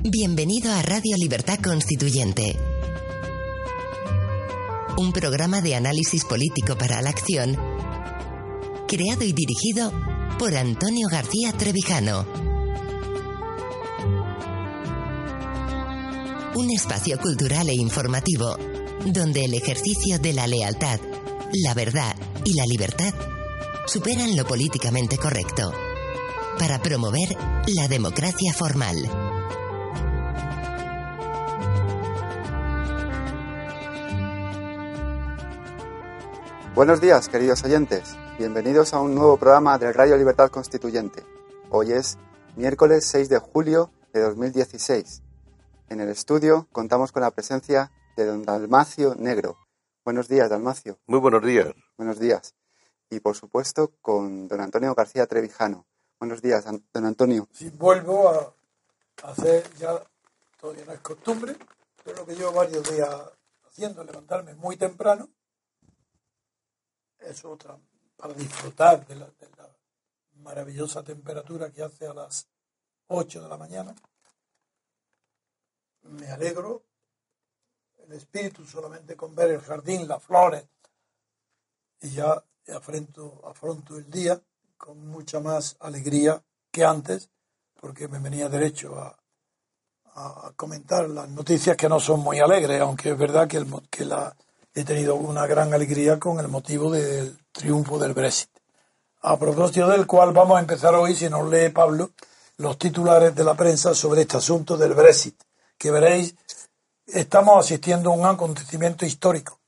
Bienvenido a Radio Libertad Constituyente, un programa de análisis político para la acción, creado y dirigido por Antonio García Trevijano. Un espacio cultural e informativo donde el ejercicio de la lealtad, la verdad y la libertad superan lo políticamente correcto para promover la democracia formal. Buenos días, queridos oyentes. Bienvenidos a un nuevo programa de Radio Libertad Constituyente. Hoy es miércoles 6 de julio de 2016. En el estudio contamos con la presencia de don Dalmacio Negro. Buenos días, Dalmacio. Muy buenos días. Buenos días. Y, por supuesto, con don Antonio García Trevijano. Buenos días, don Antonio. Sí, vuelvo a hacer, ya todavía no es costumbre, pero lo que llevo varios días haciendo, levantarme muy temprano, es otra, para disfrutar de la maravillosa temperatura que hace a las 8 de la mañana. Me alegro el espíritu solamente con ver el jardín, las flores, y ya afronto el día con mucha más alegría que antes, porque me venía derecho a comentar las noticias que no son muy alegres, aunque es verdad que he tenido una gran alegría con el motivo del triunfo del Brexit. A propósito del cual vamos a empezar hoy, si nos lee Pablo, los titulares de la prensa sobre este asunto del Brexit, que veréis, estamos asistiendo a un acontecimiento histórico.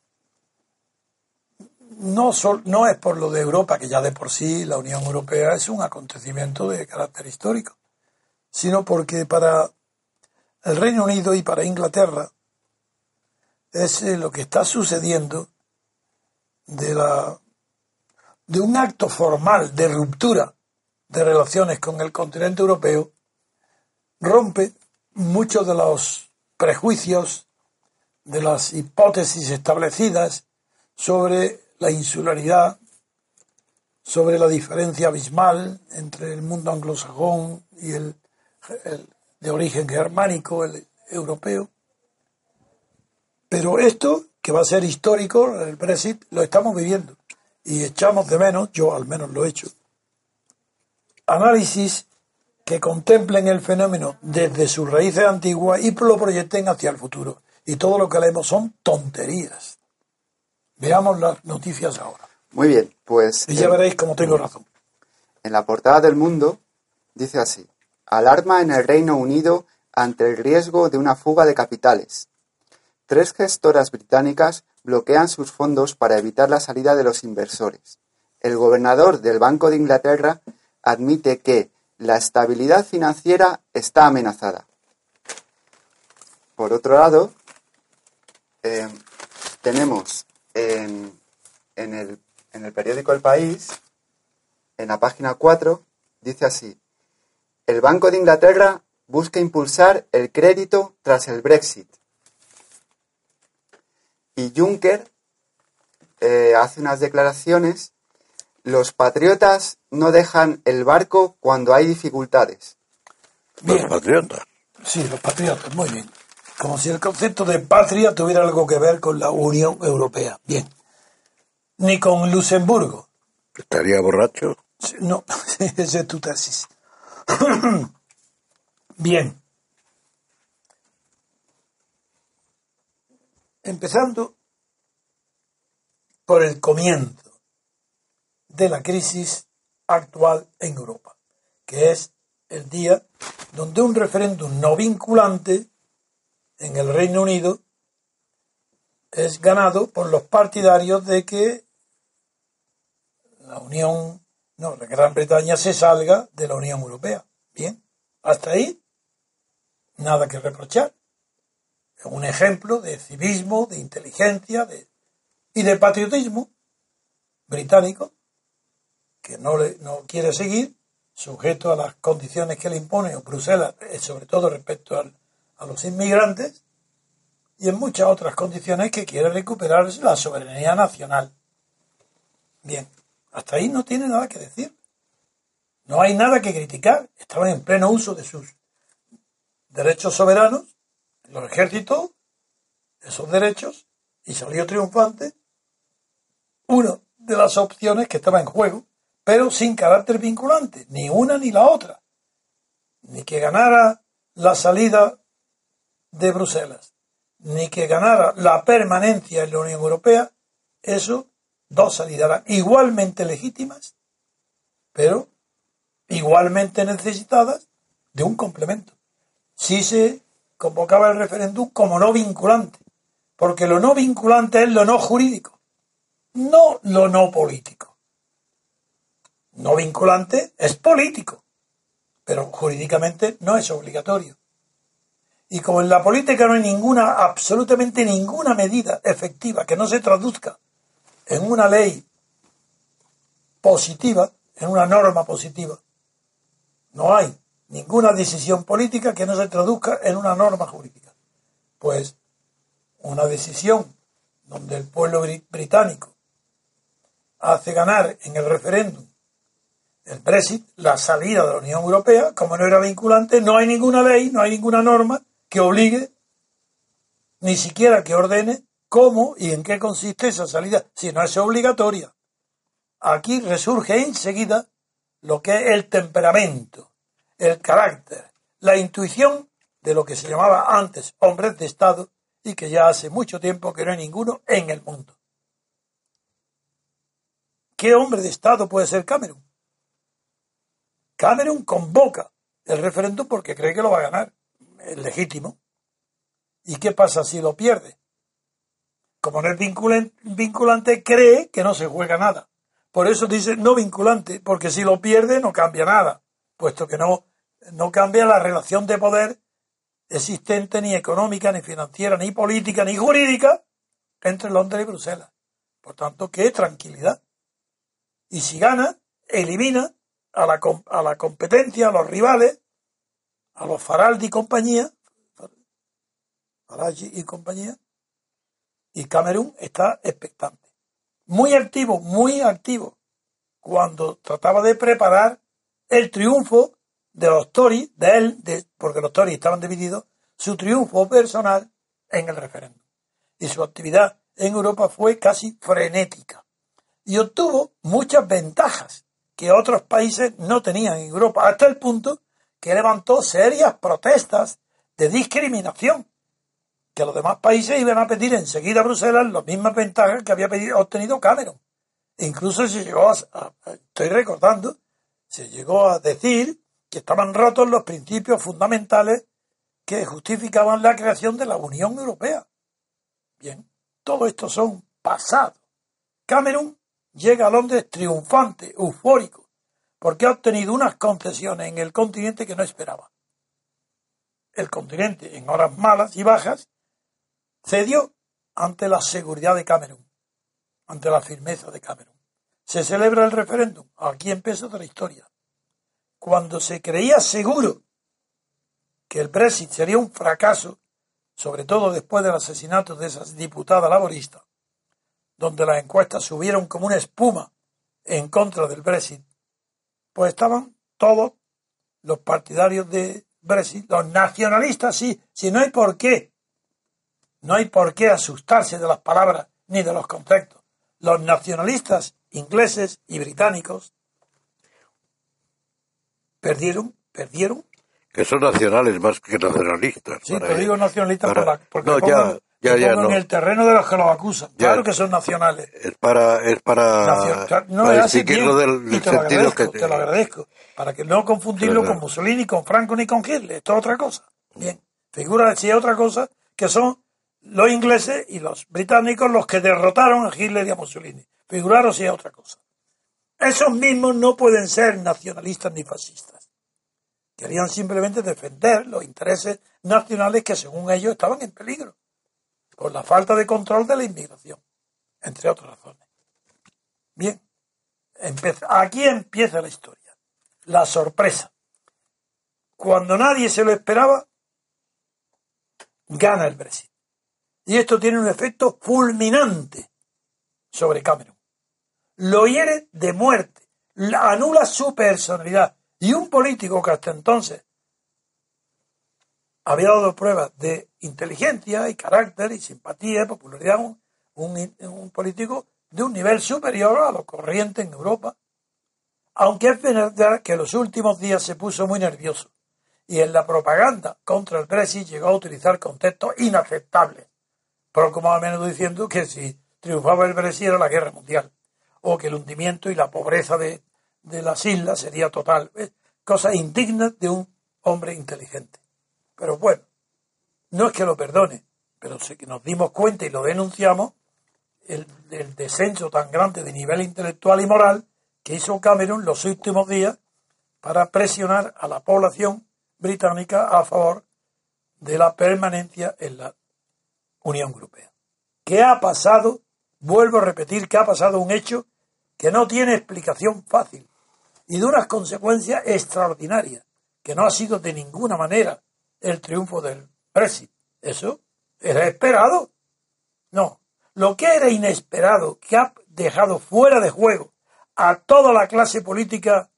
No es por lo de Europa, que ya de por sí la Unión Europea es un acontecimiento de carácter histórico, sino porque para el Reino Unido y para Inglaterra es lo que está sucediendo de un acto formal de ruptura de relaciones con el continente europeo, rompe muchos de los prejuicios, de las hipótesis establecidas sobre la insularidad, sobre la diferencia abismal entre el mundo anglosajón y el de origen germánico, el europeo. Pero esto, que va a ser histórico, el Brexit, lo estamos viviendo. Y echamos de menos, yo al menos lo he hecho, análisis que contemplen el fenómeno desde sus raíces antiguas y lo proyecten hacia el futuro. Y todo lo que leemos son tonterías. Veamos las noticias ahora. Muy bien, pues... Y ya veréis cómo tengo razón. En la portada del Mundo dice así: alarma en el Reino Unido ante el riesgo de una fuga de capitales. 3 gestoras británicas bloquean sus fondos para evitar la salida de los inversores. El gobernador del Banco de Inglaterra admite que la estabilidad financiera está amenazada. Por otro lado, tenemos en el periódico El País, en la página 4, dice así: el Banco de Inglaterra busca impulsar el crédito tras el Brexit. Y Juncker hace unas declaraciones: los patriotas no dejan el barco cuando hay dificultades. Bien. Los patriotas. Sí, los patriotas, muy bien. Como si el concepto de patria tuviera algo que ver con la Unión Europea. Bien. Ni con Luxemburgo. ¿Estaría borracho? No, esa es tu tesis. Bien. Empezando por el comienzo de la crisis actual en Europa, que es el día donde un referéndum no vinculante en el Reino Unido es ganado por los partidarios de que la Gran Bretaña se salga de la Unión Europea. Bien, hasta ahí nada que reprochar. Es un ejemplo de civismo, de inteligencia y de patriotismo británico que no quiere seguir, sujeto a las condiciones que le impone Bruselas, sobre todo respecto a los inmigrantes, y en muchas otras condiciones que quiere recuperar la soberanía nacional. Bien, hasta ahí no tiene nada que decir. No hay nada que criticar. Estaban en pleno uso de sus derechos soberanos, los ejércitos, esos derechos, y salió triunfante una de las opciones que estaba en juego, pero sin carácter vinculante, ni una ni la otra, ni que ganara la salida de Bruselas, ni que ganara la permanencia en la Unión Europea. Eso, dos salidas igualmente legítimas, pero igualmente necesitadas de un complemento. Si se convocaba el referéndum como no vinculante, porque lo no vinculante es lo no jurídico, no lo no político. No vinculante es político, pero jurídicamente no es obligatorio. Y como en la política no hay ninguna, absolutamente ninguna medida efectiva que no se traduzca en una ley positiva, en una norma positiva, no hay ninguna decisión política que no se traduzca en una norma jurídica. Pues una decisión donde el pueblo británico hace ganar en el referéndum el Brexit, la salida de la Unión Europea, como no era vinculante, no hay ninguna ley, no hay ninguna norma que obligue, ni siquiera que ordene cómo y en qué consiste esa salida, si no es obligatoria. Aquí resurge enseguida lo que es el temperamento, el carácter, la intuición de lo que se llamaba antes hombres de Estado y que ya hace mucho tiempo que no hay ninguno en el mundo. ¿Qué hombre de Estado puede ser Cameron? Cameron convoca el referéndum porque cree que lo va a ganar. Es legítimo. ¿Y qué pasa si lo pierde? Como no es vinculante, cree que no se juega nada. Por eso dice no vinculante, porque si lo pierde no cambia nada, puesto que no cambia la relación de poder existente, ni económica, ni financiera, ni política, ni jurídica, entre Londres y Bruselas. Por tanto, qué tranquilidad. Y si gana, elimina a la competencia, a los rivales, a los Farage y compañía, y Cameron está expectante. Muy activo, cuando trataba de preparar el triunfo de los Tories, porque los Tories estaban divididos, su triunfo personal en el referéndum. Y su actividad en Europa fue casi frenética. Y obtuvo muchas ventajas que otros países no tenían en Europa, hasta el punto que levantó serias protestas de discriminación, que los demás países iban a pedir enseguida a Bruselas las mismas ventajas que había obtenido Cameron. E incluso se llegó se llegó a decir que estaban rotos los principios fundamentales que justificaban la creación de la Unión Europea. Bien, todo esto son pasados. Cameron llega a Londres triunfante, eufórico, porque ha obtenido unas concesiones en el continente que no esperaba. El continente, en horas malas y bajas, cedió ante la seguridad de Cameron, ante la firmeza de Cameron. Se celebra el referéndum, aquí empieza otra historia. Cuando se creía seguro que el Brexit sería un fracaso, sobre todo después del asesinato de esa diputada laborista, donde las encuestas subieron como una espuma en contra del Brexit, pues estaban todos los partidarios de Brexit, los nacionalistas, sí, si no hay por qué asustarse de las palabras ni de los conceptos. Los nacionalistas ingleses y británicos perdieron. Que son nacionales más que nacionalistas. Sí, pero digo nacionalistas porque no, pongo no. en el terreno de los que los acusan. Ya, claro que son nacionales. Es para distinguirlo del sentido que te lo agradezco. Para que no confundirlo con Mussolini, con Franco ni con Hitler. Esto es otra cosa. Bien, figura si es otra cosa, que son los ingleses y los británicos los que derrotaron a Hitler y a Mussolini. Figuraros si es otra cosa. Esos mismos no pueden ser nacionalistas ni fascistas. Querían simplemente defender los intereses nacionales que según ellos estaban en peligro por la falta de control de la inmigración, entre otras razones. Bien, aquí empieza la historia, la sorpresa. Cuando nadie se lo esperaba, gana el Brexit. Y esto tiene un efecto fulminante sobre Cameron. Lo hiere de muerte, anula su personalidad. Y un político que hasta entonces había dado pruebas de inteligencia y carácter y simpatía y popularidad, un político de un nivel superior a lo corriente en Europa, aunque es verdad que en los últimos días se puso muy nervioso y en la propaganda contra el Brexit llegó a utilizar contextos inaceptables, pero como a menudo diciendo que si triunfaba el Brexit era la guerra mundial, o que el hundimiento y la pobreza de las islas sería total, cosas indignas de un hombre inteligente. Pero bueno, no es que lo perdone, pero sí que nos dimos cuenta y lo denunciamos, el descenso tan grande de nivel intelectual y moral que hizo Cameron los últimos días para presionar a la población británica a favor de la permanencia en la Unión Europea. ¿Qué ha pasado? Vuelvo a repetir que ha pasado un hecho que no tiene explicación fácil y de unas consecuencias extraordinarias, que no ha sido de ninguna manera el triunfo del Brexit. ¿Eso era esperado? No. Lo que era inesperado, que ha dejado fuera de juego a toda la clase política,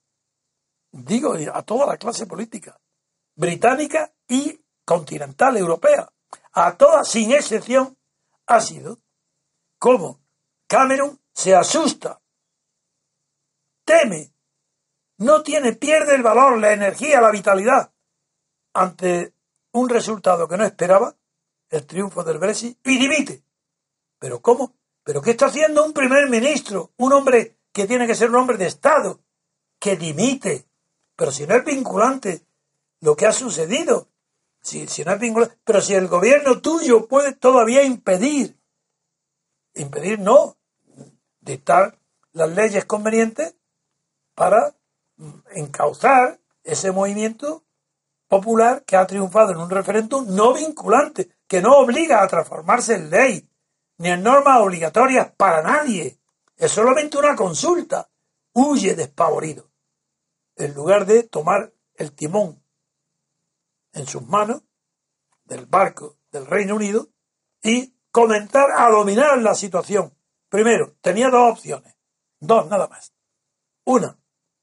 a toda la clase política, británica y continental europea, a todas sin excepción, ha sido cómo Cameron se asusta, teme, pierde el valor, la energía, la vitalidad ante un resultado que no esperaba, el triunfo del Brexit, y dimite. ¿Pero cómo? ¿Pero qué está haciendo un primer ministro? Un hombre que tiene que ser un hombre de Estado, que dimite. Pero si no es vinculante lo que ha sucedido, si no es vinculante, pero si el gobierno tuyo puede todavía impedir no, dictar las leyes convenientes para encauzar ese movimiento popular que ha triunfado en un referéndum no vinculante, que no obliga a transformarse en ley, ni en normas obligatorias para nadie. Es solamente una consulta. Huye despavorido. En lugar de tomar el timón en sus manos del barco del Reino Unido y comenzar a dominar la situación. Primero, tenía dos opciones. Dos nada más. Una,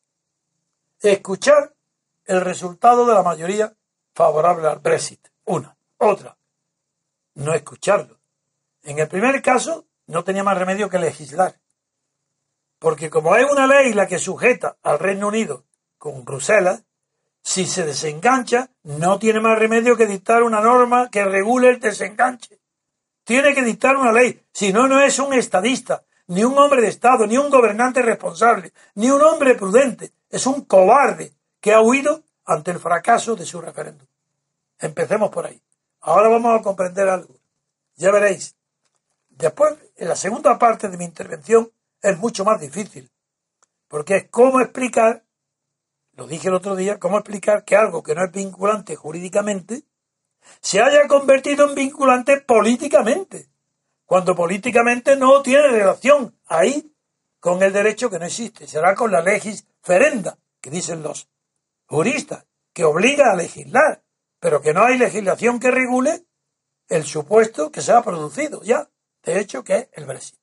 escuchar el resultado de la mayoría favorable al Brexit. Una. Otra, no escucharlo. En el primer caso, no tenía más remedio que legislar. Porque como es una ley la que sujeta al Reino Unido con Bruselas, si se desengancha, no tiene más remedio que dictar una norma que regule el desenganche. Tiene que dictar una ley. Si no, no es un estadista, ni un hombre de Estado, ni un gobernante responsable, ni un hombre prudente. Es un cobarde que ha huido ante el fracaso de su referéndum. Empecemos por ahí. Ahora vamos a comprender algo. Ya veréis. Después, en la segunda parte de mi intervención, es mucho más difícil. Porque es cómo explicar, lo dije el otro día, cómo explicar que algo que no es vinculante jurídicamente se haya convertido en vinculante políticamente, cuando políticamente no tiene relación ahí con el derecho que no existe. Será con la legis ferenda, que dicen los juristas, que obliga a legislar, pero que no hay legislación que regule el supuesto que se ha producido ya, de hecho, que es el Brexit.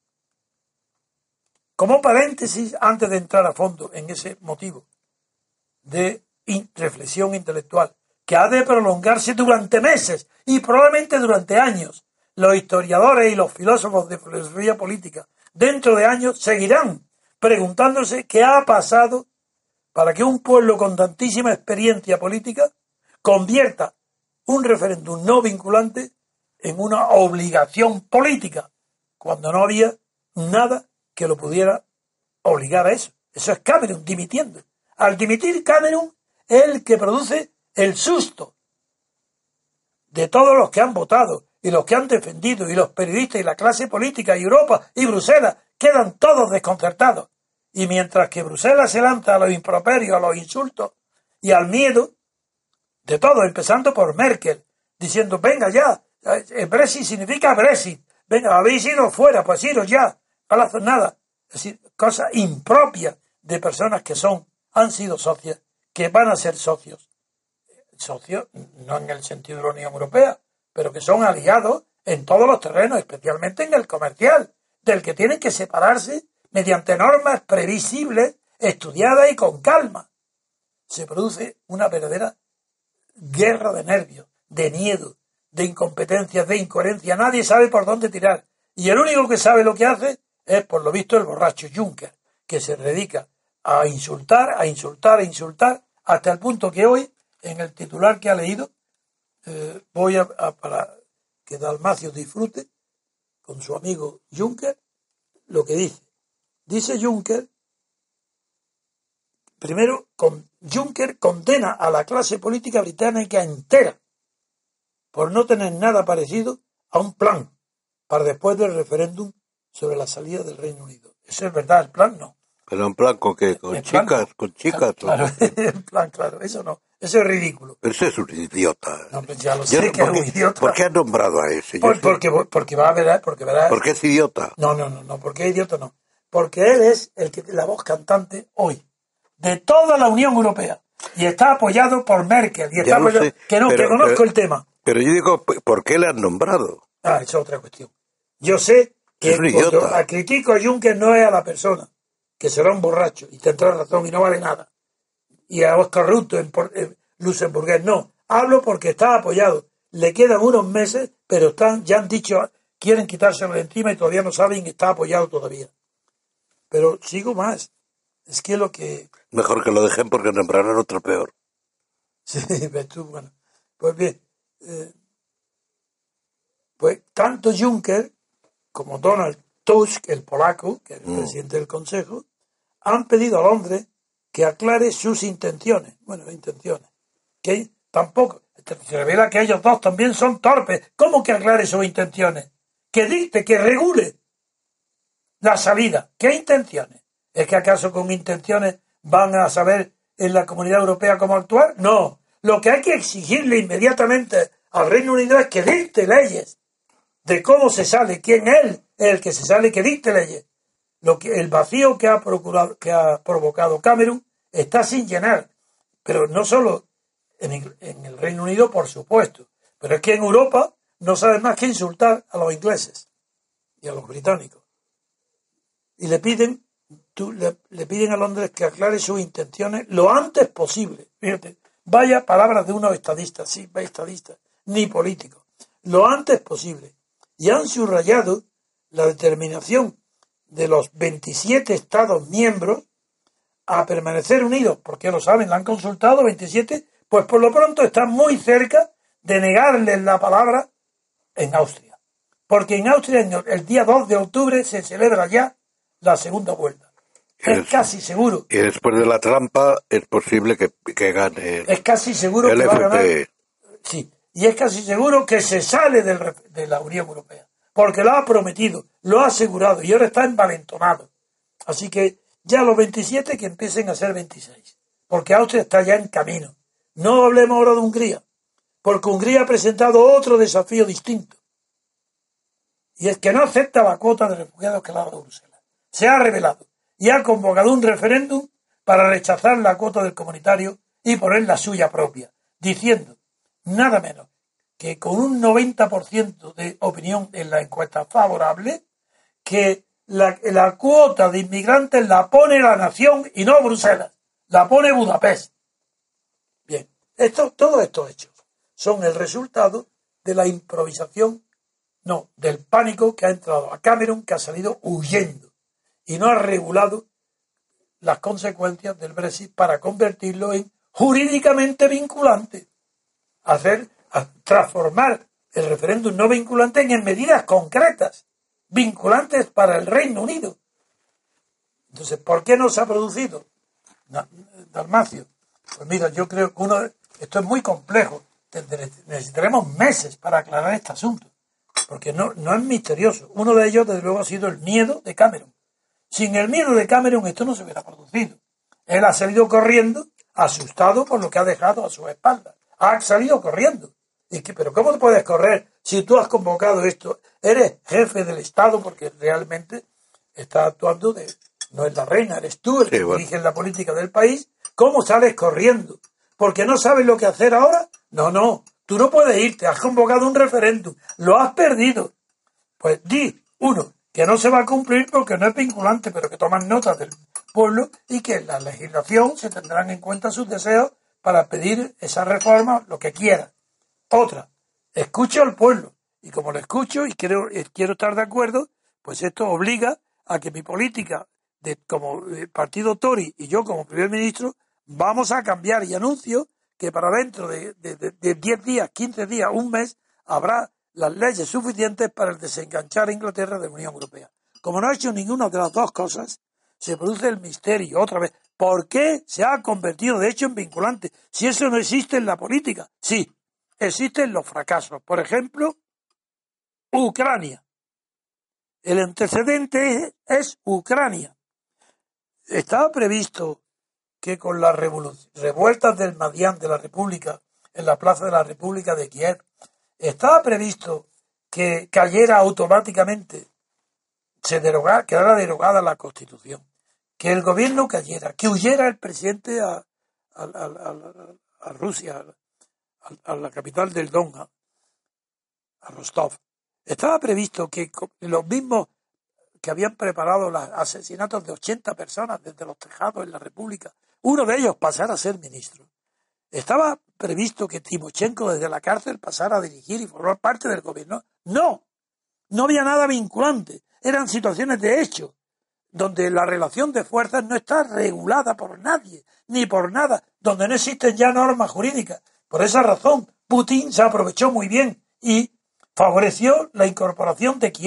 Como paréntesis, antes de entrar a fondo en ese motivo de reflexión intelectual, que ha de prolongarse durante meses y probablemente durante años. Los historiadores y los filósofos de filosofía política dentro de años seguirán preguntándose qué ha pasado para que un pueblo con tantísima experiencia política convierta un referéndum no vinculante en una obligación política, cuando no había nada que lo pudiera obligar a eso. Eso es Cameron dimitiendo. Al dimitir Cameron es el que produce el susto de todos los que han votado y los que han defendido y los periodistas y la clase política y Europa y Bruselas quedan todos desconcertados. Y mientras que Bruselas se lanza a los improperios, a los insultos y al miedo de todos, empezando por Merkel, diciendo, venga ya, el Brexit significa Brexit, venga, habéis ido fuera, pues iros ya, no hacen nada. Es decir, cosas impropias de personas que han sido socias, que van a ser socios no en el sentido de la Unión Europea, pero que son aliados en todos los terrenos, especialmente en el comercial, del que tienen que separarse mediante normas previsibles, estudiadas y con calma. Se produce una verdadera guerra de nervios, de miedo, de incompetencia, de incoherencia. Nadie sabe por dónde tirar. Y el único que sabe lo que hace es, por lo visto, el borracho Juncker, que se dedica a insultar, hasta el punto que hoy, en el titular que ha leído, voy para que Dalmacio disfrute con su amigo Juncker lo que dice. Dice Juncker, primero, Juncker condena a la clase política británica entera por no tener nada parecido a un plan para después del referéndum sobre la salida del Reino Unido. ¿Eso es verdad? ¿El plan? No. ¿Pero en plan con qué? ¿Con chicas? Plan, ¿Con chicas? Claro, en plan, claro, eso no. Eso es ridículo. Pero ese es un idiota. No, pues ya lo sé que es un idiota. ¿Por qué has nombrado a ese? Porque va a ver, porque verás. ¿Por qué es idiota? No, porque es idiota no. Porque él es la voz cantante hoy de toda la Unión Europea y está apoyado por Merkel y está apoyado, que conozco el tema. Pero yo digo, ¿por qué le han nombrado? Esa es otra cuestión. Yo sé que es un idiota. Critico a Juncker no es a la persona, que será un borracho y tendrá razón y no vale nada. Y a Oscar Ruto en luxemburgués no. Hablo porque está apoyado. Le quedan unos meses, pero ya han dicho, quieren quitárselo de encima y todavía no saben que está apoyado todavía. Pero sigo más. Es que lo que... Mejor que lo dejen porque nombrarán otro peor. Sí, ves tú, bueno. Pues bien, pues tanto Juncker como Donald Tusk, el polaco, que es el presidente del Consejo, han pedido a Londres que aclare sus intenciones. Bueno, intenciones. Que tampoco... Se revela que ellos dos también son torpes. ¿Cómo que aclare sus intenciones? Que dicte, que regule la salida. ¿Qué intenciones? ¿Es que acaso con intenciones van a saber en la Comunidad Europea cómo actuar? No. Lo que hay que exigirle inmediatamente al Reino Unido es que dicte leyes de cómo se sale, quién es el que se sale, que dicte leyes. El vacío que ha provocado Cameron está sin llenar. Pero no solo en el Reino Unido, por supuesto. Pero es que en Europa no saben más que insultar a los ingleses y a los británicos. Y le piden a Londres que aclare sus intenciones lo antes posible. Fíjate, vaya palabras de unos estadistas, sí, estadistas, ni políticos. Lo antes posible. Y han subrayado la determinación de los 27 Estados miembros a permanecer unidos, porque lo saben, la han consultado 27, pues por lo pronto están muy cerca de negarles la palabra en Austria. Porque en Austria el día 2 de octubre se celebra ya la segunda vuelta. Es casi seguro. Y después de la trampa es posible que gane es casi seguro el que va a ganar. FPE. Sí, y es casi seguro que se sale de la Unión Europea. Porque lo ha prometido, lo ha asegurado y ahora está envalentonado. Así que ya los 27 que empiecen a ser 26. Porque Austria está ya en camino. No hablemos ahora de Hungría. Porque Hungría ha presentado otro desafío distinto. Y es que no acepta la cuota de refugiados que le ha dado Bruselas. Se ha revelado y ha convocado un referéndum para rechazar la cuota del comunitario y poner la suya propia, diciendo nada menos que con un 90% de opinión en la encuesta favorable, que la cuota de inmigrantes la pone la nación y no Bruselas, la pone Budapest. Bien, todos estos hechos son el resultado de la improvisación, no, del pánico que ha entrado a Cameron, que ha salido huyendo y no ha regulado las consecuencias del Brexit para convertirlo en jurídicamente vinculante, a transformar el referéndum no vinculante en medidas concretas, vinculantes para el Reino Unido. Entonces, ¿por qué no se ha producido, Dalmacio? Pues mira, yo creo que esto es muy complejo. Necesitaremos meses para aclarar este asunto, porque no es misterioso. Uno de ellos, desde luego, ha sido el miedo de Cameron. Sin el miedo de Cameron esto no se hubiera producido. Él ha salido corriendo, asustado por lo que ha dejado a su espalda. Ha salido corriendo. Pero ¿cómo te puedes correr si tú has convocado esto? Eres jefe del Estado porque realmente estás actuando no es la reina, eres tú el que dirige la política del país. ¿Cómo sales corriendo? ¿Porque no sabes lo que hacer ahora? No, tú no puedes irte, has convocado un referéndum, lo has perdido. Pues uno, que no se va a cumplir porque no es vinculante, pero que toman nota del pueblo y que en la legislación se tendrán en cuenta sus deseos para pedir esa reforma, lo que quiera. Otra, escucho al pueblo. Y como lo escucho y quiero estar de acuerdo, pues esto obliga a que mi política como partido Tory y yo como primer ministro vamos a cambiar, y anuncio que para dentro de 10 días, 15 días, un mes, habrá las leyes suficientes para desenganchar a Inglaterra de la Unión Europea. Como no ha hecho ninguna de las dos cosas, se produce el misterio otra vez. ¿Por qué se ha convertido de hecho en vinculante? Si eso no existe en la política. Sí, existen los fracasos. Por ejemplo, Ucrania. El antecedente es Ucrania. Estaba previsto que con las revueltas del Maidan de la República, en la Plaza de la República de Kiev, estaba previsto que cayera automáticamente, quedara derogada la Constitución, que el gobierno cayera, que huyera el presidente a Rusia, a la capital del Don, a Rostov. Estaba previsto que los mismos que habían preparado los asesinatos de 80 personas desde los tejados en la República, uno de ellos pasara a ser ministro. ¿Estaba previsto que Timochenko desde la cárcel pasara a dirigir y formar parte del gobierno? No había nada vinculante. Eran situaciones de hecho, donde la relación de fuerzas no está regulada por nadie, ni por nada, donde no existen ya normas jurídicas. Por esa razón, Putin se aprovechó muy bien y favoreció la incorporación de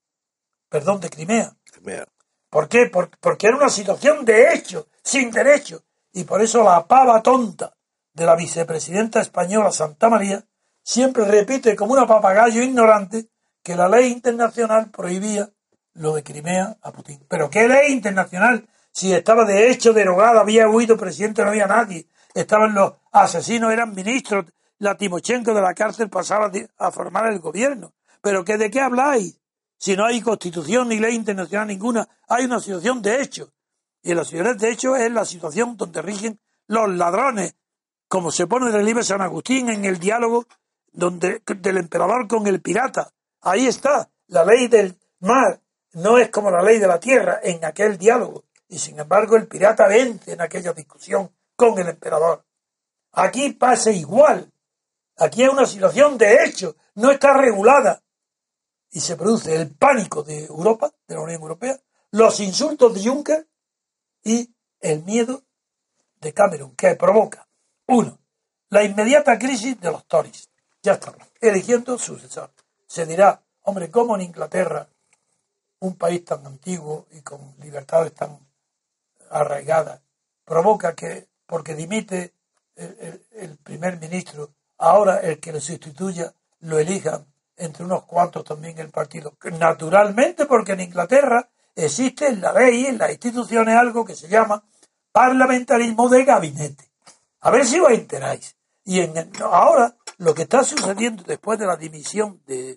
Crimea. ¿Por qué? Porque era una situación de hecho, sin derecho. Y por eso la pava tonta de la vicepresidenta española Santa María siempre repite como una papagayo ignorante que la ley internacional prohibía lo de Crimea a Putin. ¿Pero qué ley internacional? Si estaba de hecho derogada, había huido presidente, no había nadie. Estaban los asesinos, eran ministros. La Timochenko de la cárcel pasaba a formar el gobierno. ¿Pero de qué habláis? Si no hay constitución ni ley internacional ninguna, hay una situación de hecho. Y la situación de hecho es la situación donde rigen los ladrones, como se pone de relieve San Agustín en el diálogo del emperador con el pirata. Ahí está, la ley del mar no es como la ley de la tierra en aquel diálogo. Y sin embargo el pirata vence en aquella discusión con el emperador. Aquí pasa igual. Aquí hay una situación de hecho, no está regulada. Y se produce el pánico de Europa, de la Unión Europea, los insultos de Juncker y el miedo de Cameron, que provoca, uno, la inmediata crisis de los Tories. Ya estamos eligiendo sucesor. Se dirá, hombre, ¿cómo en Inglaterra, un país tan antiguo y con libertades tan arraigadas, provoca que, porque dimite el primer ministro, ahora el que le sustituya lo elijan entre unos cuantos también el partido? Naturalmente, porque en Inglaterra existe en la ley, en las instituciones, algo que se llama parlamentarismo de gabinete. A ver si os enteráis. Y ahora lo que está sucediendo después de la dimisión de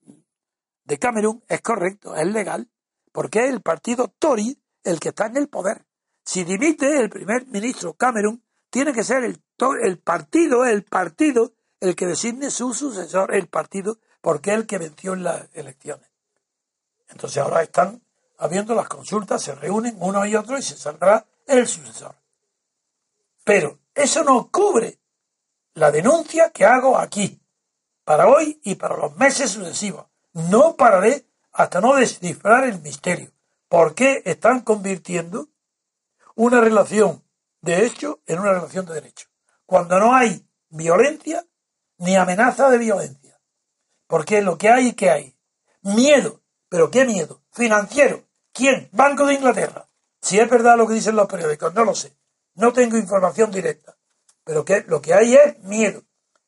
Cameron es correcto, es legal, porque es el partido Tory el que está en el poder. Si dimite el primer ministro Cameron, tiene que ser el partido el que designe su sucesor, el partido, porque es el que venció en las elecciones. Entonces ahora están habiendo las consultas, se reúnen uno y otro y se saldrá el sucesor. Pero eso no cubre la denuncia que hago aquí, para hoy y para los meses sucesivos. No pararé hasta no descifrar el misterio. ¿Por qué están convirtiendo una relación de hecho en una relación de derecho? Cuando no hay violencia ni amenaza de violencia. Porque lo que hay, ¿qué hay? Miedo. ¿Pero qué miedo? Financiero. ¿Quién? Banco de Inglaterra. Si es verdad lo que dicen los periódicos, no lo sé. No tengo información directa. Pero lo que hay es miedo.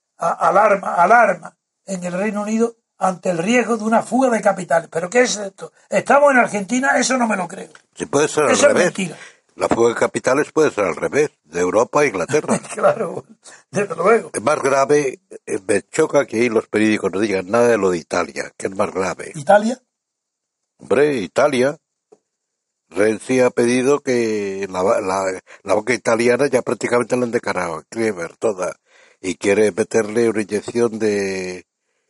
Alarma en el Reino Unido ante el riesgo de una fuga de capitales. ¿Pero qué es esto? ¿Estamos en Argentina? Eso no me lo creo. Sí, puede ser al Eso revés. Es mentira. La fuga de capitales puede ser al revés, de Europa a Inglaterra. Claro, desde luego. Es más grave, me choca que ahí los periódicos no digan nada de lo de Italia, que es más grave. ¿Italia? Hombre, Italia. Renzi ha pedido que la banca italiana ya prácticamente la han declarado a Kremer toda, y quiere meterle una inyección de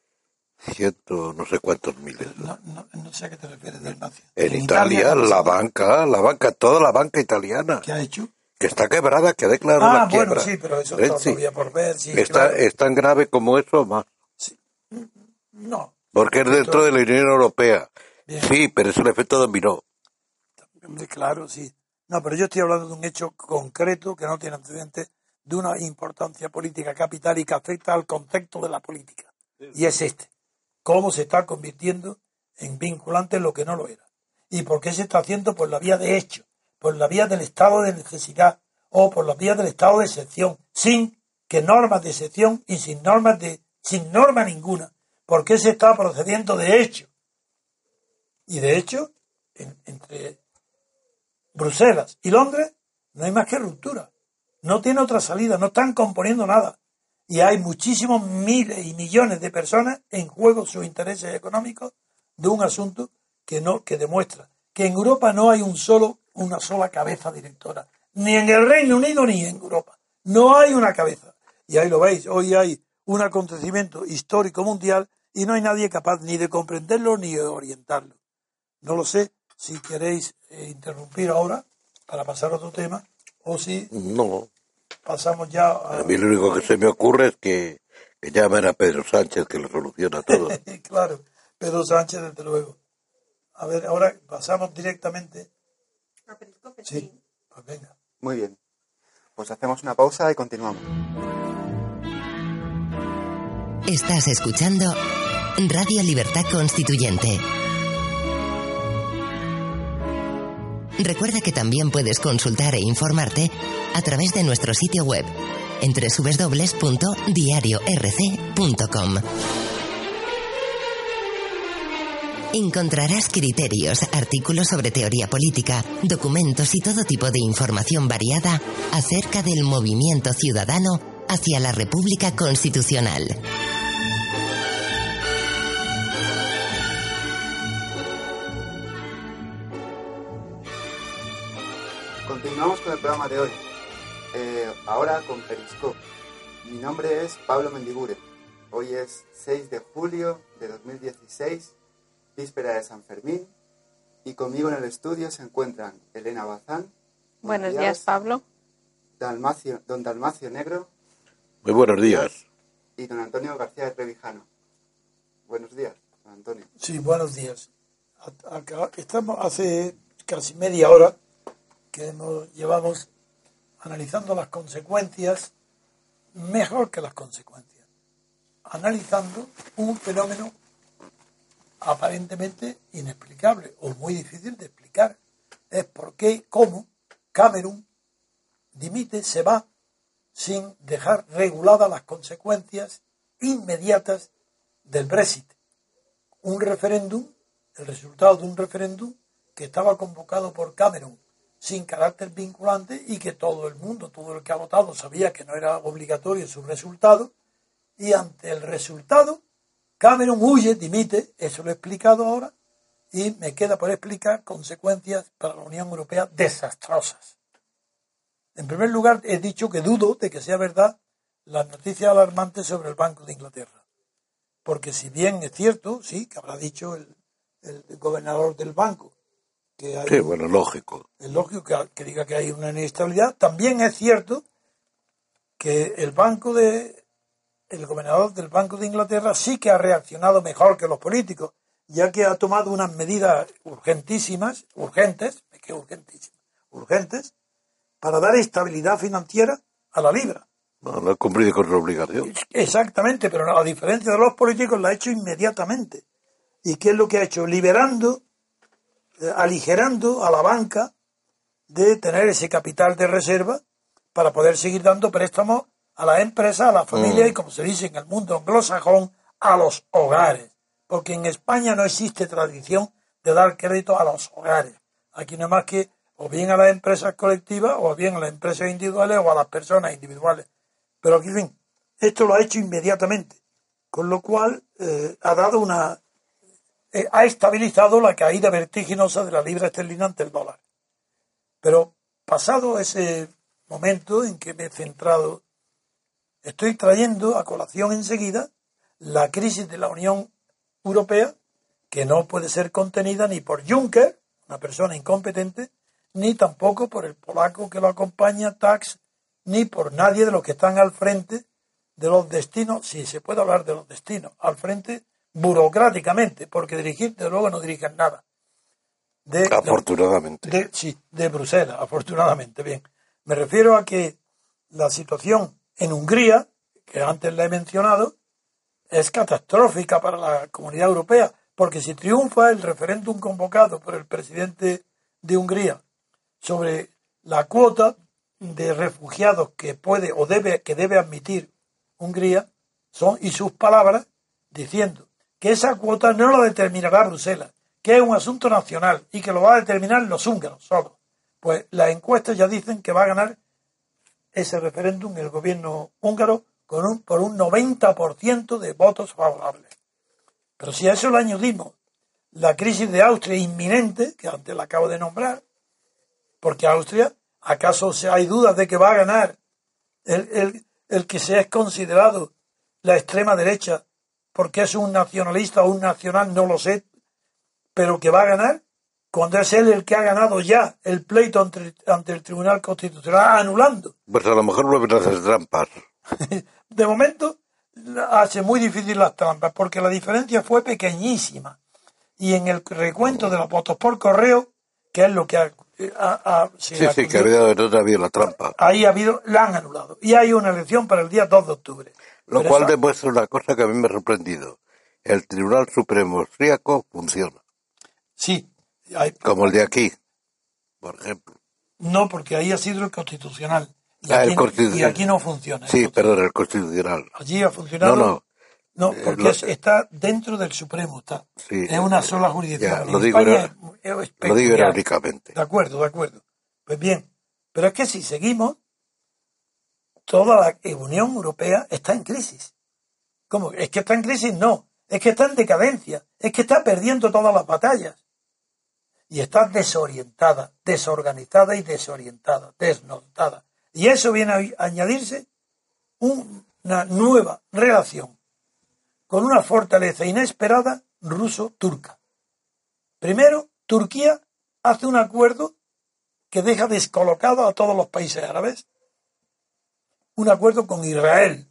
no sé cuántos miles. No sé a qué te refieres del Ignacio. En Italia, la banca, toda la banca italiana. ¿Qué ha hecho? Que está quebrada, que ha declarado la quiebra. Bueno, sí, pero eso está todavía por ver. Sí, claro. Es tan grave como eso o más. Sí. No. Porque es dentro de la Unión Europea. Bien. Sí, pero es un efecto dominó. Claro, sí. No, pero yo estoy hablando de un hecho concreto que no tiene antecedentes, de una importancia política capital y que afecta al contexto de la política. Y es este. Cómo se está convirtiendo en vinculante lo que no lo era. ¿Y por qué se está haciendo? Por la vía de hecho, por la vía del estado de necesidad o por la vía del estado de excepción, sin que normas de excepción y sin norma ninguna. ¿Por qué se está procediendo de hecho? Y de hecho, entre Bruselas y Londres no hay más que ruptura. No tiene otra salida, no están componiendo nada. Y hay muchísimos miles y millones de personas en juego sus intereses económicos de un asunto que demuestra que en Europa no hay una sola cabeza directora. Ni en el Reino Unido ni en Europa. No hay una cabeza. Y ahí lo veis, hoy hay un acontecimiento histórico mundial y no hay nadie capaz ni de comprenderlo ni de orientarlo. No lo sé si queréis interrumpir ahora para pasar a otro tema o si no pasamos ya a mí lo único que se me ocurre es que llamen a Pedro Sánchez, que lo soluciona todo. Claro, Pedro Sánchez desde luego. A ver, ahora pasamos directamente a Periscope. Sí, pues venga. Muy bien, pues hacemos una pausa y continuamos. Estás escuchando Radio Libertad Constituyente. Recuerda que también puedes consultar e informarte a través de nuestro sitio web en www.diariorc.com. Encontrarás criterios, artículos sobre teoría política, documentos y todo tipo de información variada acerca del movimiento ciudadano hacia la República Constitucional. Continuamos con el programa de hoy. Ahora con Periscope. Mi nombre es Pablo Mendiguren. Hoy es 6 de julio de 2016, víspera de San Fermín, y conmigo en el estudio se encuentran Elena Bazán. Buenos días, Pablo. Don Dalmacio Negro. Muy buenos días. Y don Antonio García de Trevijano. Buenos días, don Antonio. Sí, buenos días. Estamos hace casi media hora que llevamos analizando las consecuencias, mejor que las consecuencias, analizando un fenómeno aparentemente inexplicable o muy difícil de explicar. Es por qué, cómo Cameron dimite, se va, sin dejar reguladas las consecuencias inmediatas del Brexit. Un referéndum, el resultado de un referéndum que estaba convocado por Cameron sin carácter vinculante y que todo el mundo, todo el que ha votado sabía que no era obligatorio su resultado, y ante el resultado Cameron huye, dimite, eso lo he explicado ahora, y me queda por explicar consecuencias para la Unión Europea desastrosas. En primer lugar, he dicho que dudo de que sea verdad las noticias alarmantes sobre el Banco de Inglaterra. Porque si bien es cierto, sí, que habrá dicho el gobernador del banco, que hay, sí, bueno, lógico. Es lógico que diga que hay una inestabilidad. También es cierto que el gobernador del Banco de Inglaterra sí que ha reaccionado mejor que los políticos, ya que ha tomado unas medidas urgentes, para dar estabilidad financiera a la libra. No ha cumplido con su obligación. Exactamente, pero a diferencia de los políticos lo ha hecho inmediatamente. ¿Y qué es lo que ha hecho? Aligerando a la banca de tener ese capital de reserva para poder seguir dando préstamos a las empresas, a las familias y, como se dice en el mundo anglosajón, a los hogares. Porque en España no existe tradición de dar crédito a los hogares. Aquí no es más que o bien a las empresas colectivas o bien a las empresas individuales o a las personas individuales. Pero aquí, en fin, esto lo ha hecho inmediatamente, con lo cual ha estabilizado la caída vertiginosa de la libra esterlina ante el dólar. Pero pasado ese momento en que me he centrado, estoy trayendo a colación enseguida la crisis de la Unión Europea, que no puede ser contenida ni por Juncker, una persona incompetente, ni tampoco por el polaco que lo acompaña, Tax, ni por nadie de los que están al frente de los destinos, si se puede hablar de los destinos, al frente burocráticamente, porque dirigir, de luego no dirigen nada. Afortunadamente. De Bruselas, afortunadamente. Bien, me refiero a que la situación en Hungría, que antes la he mencionado, es catastrófica para la Comunidad Europea, porque si triunfa el referéndum convocado por el presidente de Hungría sobre la cuota de refugiados que puede o debe admitir Hungría, y sus palabras diciendo que esa cuota no la determinará Bruselas, que es un asunto nacional y que lo va a determinar los húngaros solo. Pues las encuestas ya dicen que va a ganar ese referéndum el gobierno húngaro por un 90% de votos favorables. Pero si a eso le añadimos la crisis de Austria inminente, que antes la acabo de nombrar, porque Austria, ¿acaso hay dudas de que va a ganar el que se es considerado la extrema derecha porque es un nacionalista o un nacional? No lo sé, pero que va a ganar cuando es él el que ha ganado ya el pleito ante el Tribunal Constitucional, anulando. Pues a lo mejor vuelven a hacer trampas. De momento hace muy difícil las trampas porque la diferencia fue pequeñísima, y en el recuento de los votos por correo, que es lo que que había habido la trampa. Ahí la han anulado y hay una elección para el día 2 de octubre. Lo cual demuestra una cosa que a mí me ha sorprendido: el Tribunal Supremo austríaco funciona. Sí. Como el de aquí, por ejemplo. No, porque ahí ha sido el constitucional. El constitucional. Y aquí no funciona. Sí, perdón, el constitucional. Allí ha funcionado. No, porque está dentro del Supremo. Sí, es una sola jurisdicción. Lo digo irónicamente. De acuerdo. Pues bien, pero es que si seguimos, toda la Unión Europea está en crisis. ¿Cómo? ¿Es que está en crisis? No. Es que está en decadencia. Es que está perdiendo todas las batallas. Y está desorientada, desorganizada y desnortada. Y eso viene a añadirse una nueva relación con una fortaleza inesperada ruso-turca. Primero, Turquía hace un acuerdo que deja descolocado a todos los países árabes. Un acuerdo con Israel.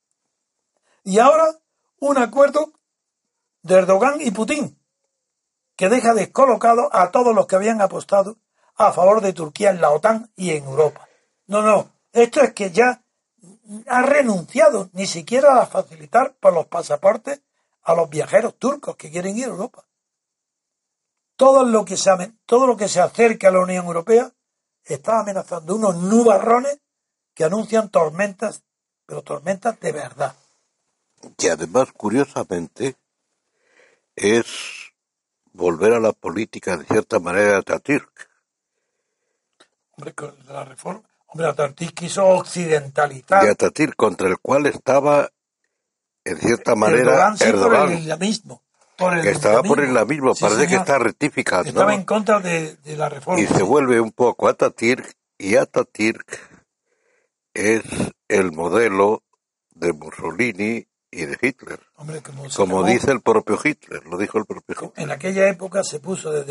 Y ahora un acuerdo de Erdogan y Putin, que deja descolocado a todos los que habían apostado a favor de Turquía en la OTAN y en Europa. No, esto es que ya ha renunciado ni siquiera a facilitar por los pasaportes a los viajeros turcos que quieren ir a Europa. Todo lo que se acerca a la Unión Europea está amenazando unos nubarrones que anuncian tormentas, pero tormentas de verdad. Que además, curiosamente, es volver a la política, de cierta manera, de Atatürk. Hombre, con la reforma. Hombre, Atatürk quiso occidentalizar. De Atatürk, contra el cual estaba, en cierta manera, Erdogan. Por el islamismo. Que estaba por el islamismo, sí, parece señor. Que está rectificando. Estaba en contra de la reforma. Y se vuelve un poco Atatürk, y Atatürk es el modelo de Mussolini y de Hitler. Hombre, como dice el propio Hitler, lo dijo el propio Hitler. En aquella época se puso desde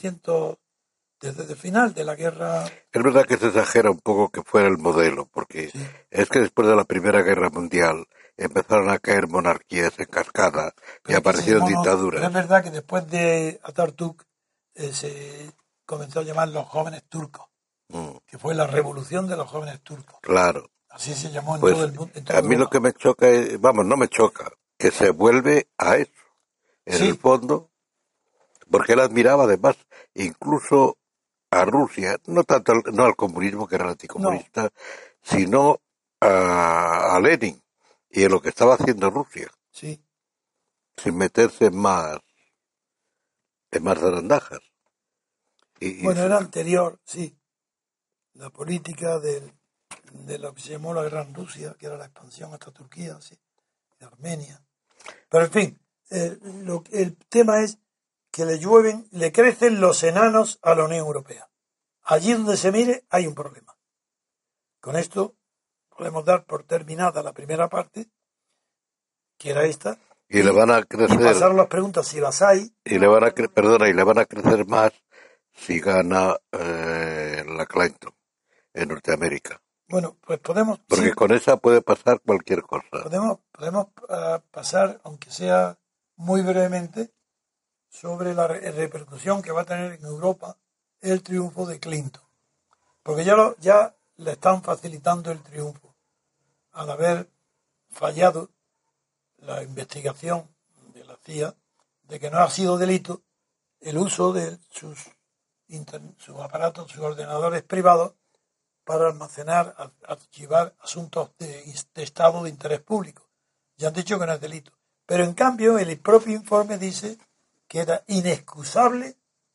el final de la guerra. Es verdad que se exagera un poco que fuera el modelo, porque sí. Es que después de la Primera Guerra Mundial empezaron a caer monarquías en cascada y aparecieron dictaduras. Pero es verdad que después de Atatürk se comenzó a llamar los jóvenes turcos, que fue la revolución de los jóvenes turcos. Claro. Así se llamó en pues, todo el mundo. A mí lo que me choca es, no me choca, que se vuelve a eso, en el fondo, porque él admiraba además incluso a Rusia, no al comunismo, que era el anticomunista, sino a Lenin y en lo que estaba haciendo Rusia, sin meterse en más zarandajas. Era anterior, la política de lo que se llamó la Gran Rusia, que era la expansión hasta Turquía, de Armenia. Pero en fin, el tema es que le crecen los enanos a la Unión Europea. Allí donde se mire hay un problema. Con esto podemos dar por terminada la primera parte, que era esta, y le van a crecer, y pasar las preguntas si las hay. Y le van a crecer más si gana la Clinton en Norteamérica. Bueno, pues podemos... Porque sí, con esa puede pasar cualquier cosa. podemos pasar, aunque sea muy brevemente, sobre la repercusión que va a tener en Europa el triunfo de Clinton. Porque ya le están facilitando el triunfo al haber fallado la investigación de la CIA de que no ha sido delito el uso de sus aparatos, sus ordenadores privados para almacenar, archivar asuntos de Estado de interés público. Ya han dicho que no es delito. Pero en cambio el propio informe dice que era inexcusable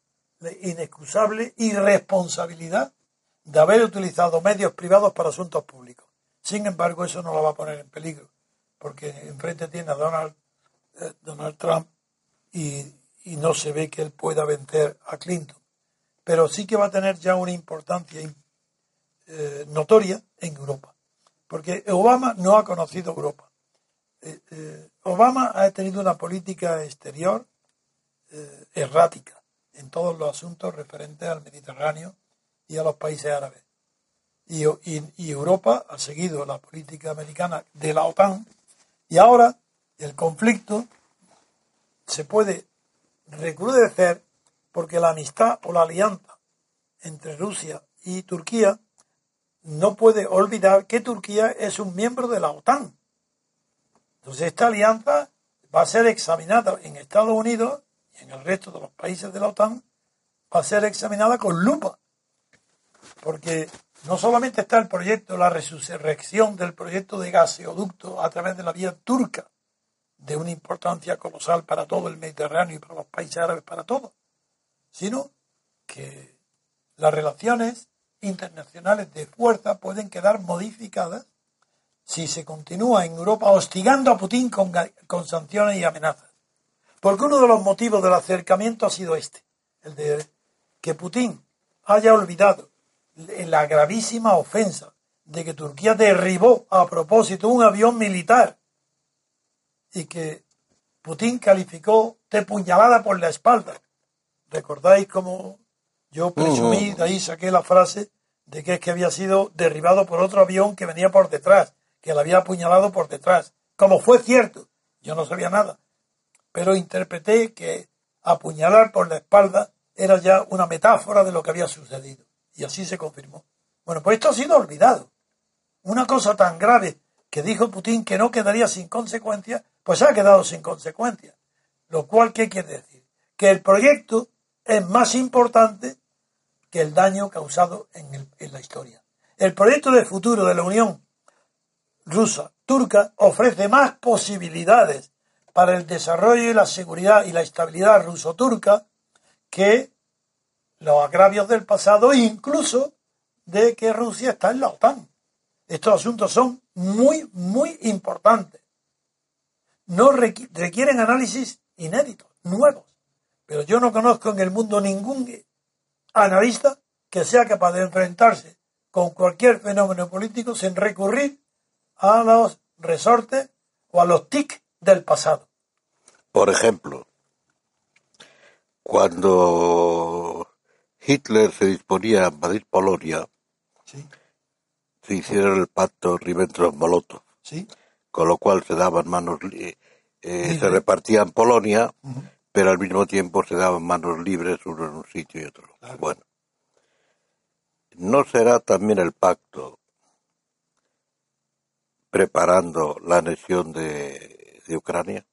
irresponsabilidad de haber utilizado medios privados para asuntos públicos. Sin embargo, eso no lo va a poner en peligro, porque enfrente tiene a Donald Trump y no se ve que él pueda vencer a Clinton. Pero sí que va a tener ya una importancia notoria en Europa, porque Obama no ha conocido Europa. Obama ha tenido una política exterior errática en todos los asuntos referentes al Mediterráneo y a los países árabes. Y Europa ha seguido la política americana de la OTAN, y ahora el conflicto se puede recrudecer porque la amistad o la alianza entre Rusia y Turquía no puede olvidar que Turquía es un miembro de la OTAN. Entonces esta alianza va a ser examinada en Estados Unidos y en el resto de los países de la OTAN, va a ser examinada con lupa. Porque no solamente está el proyecto, la resurrección del proyecto de gaseoducto a través de la vía turca, de una importancia colosal para todo el Mediterráneo y para los países árabes, para todos, sino que las relaciones internacionales de fuerza pueden quedar modificadas si se continúa en Europa hostigando a Putin con sanciones y amenazas. Porque uno de los motivos del acercamiento ha sido el de que Putin haya olvidado la gravísima ofensa de que Turquía derribó a propósito un avión militar y que Putin calificó de puñalada por la espalda. ¿Recordáis cómo yo presumí, de ahí saqué la frase de que es que había sido derribado por otro avión que venía por detrás, que le había apuñalado por detrás? Como fue cierto, yo no sabía nada, pero interpreté que apuñalar por la espalda era ya una metáfora de lo que había sucedido. Y así se confirmó. Bueno, pues esto ha sido olvidado. Una cosa tan grave que dijo Putin que no quedaría sin consecuencias, pues ha quedado sin consecuencias. Lo cual, ¿qué quiere decir? Que el proyecto es más importante que el daño causado en la historia. El proyecto de futuro de la Unión rusa-turca ofrece más posibilidades para el desarrollo y la seguridad y la estabilidad ruso-turca que los agravios del pasado, e incluso de que Rusia está en la OTAN. Estos asuntos son muy, muy importantes. No requieren análisis inéditos, nuevos. Pero yo no conozco en el mundo ningún analista que sea capaz de enfrentarse con cualquier fenómeno político sin recurrir a los resortes o a los tics del pasado. Por ejemplo, cuando Hitler se disponía a invadir Polonia, ¿sí?, se hicieron el pacto Ribbentrop-Molotov, ¿sí?, con lo cual se daban se repartían Polonia, pero al mismo tiempo se daban manos libres uno en un sitio y otro. Claro. Bueno, ¿no será también el pacto preparando la anexión de Ucrania?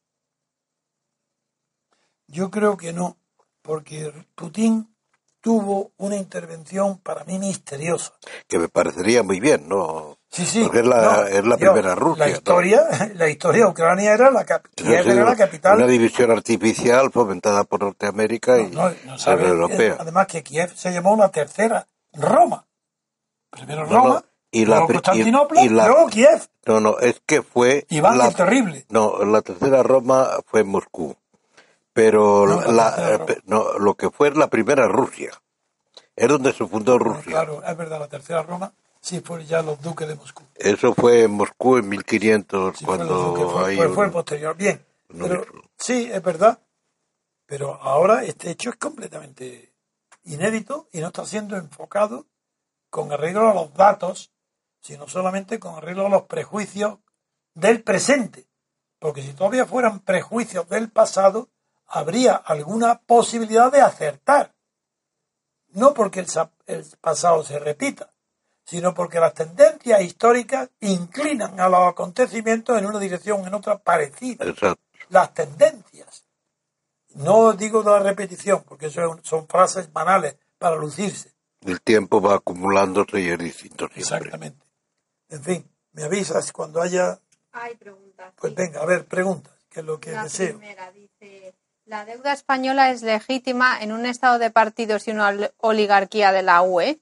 Yo creo que no, porque Putin tuvo una intervención para mí misteriosa. Que me parecería muy bien, ¿no? Sí. Porque es la primera Rusia. La historia de Ucrania era la capital. Una división artificial fomentada por Norteamérica y la Unión Europea. Además que Kiev se llamó la tercera Roma. Primero Roma, luego Constantinopla, luego Kiev. No, es que fue... Iván el Terrible. No, la tercera Roma fue Moscú. Pero lo que fue la primera Rusia. Es donde se fundó Rusia. Claro, es verdad, la tercera Roma sí fue ya los duques de Moscú. Eso fue en Moscú en 1500, sí, cuando fue posterior. Bien, pero sí, es verdad. Pero ahora este hecho es completamente inédito y no está siendo enfocado con arreglo a los datos, sino solamente con arreglo a los prejuicios del presente. Porque si todavía fueran prejuicios del pasado, habría alguna posibilidad de acertar. No porque el pasado se repita, sino porque las tendencias históricas inclinan a los acontecimientos en una dirección o en otra parecida. Exacto. Las tendencias. No digo de la repetición, porque eso son frases banales para lucirse. El tiempo va acumulándose y es distinto siempre. Exactamente. En fin, me avisas cuando haya... Hay preguntas. Pues sí. venga, a ver, preguntas, que es lo que La deseo. primera dice: ¿la deuda española es legítima en un estado de partidos y una oligarquía de la UE?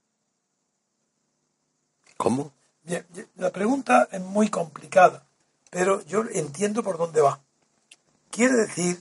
¿Cómo? Bien, la pregunta es muy complicada, pero yo entiendo por dónde va. Quiere decir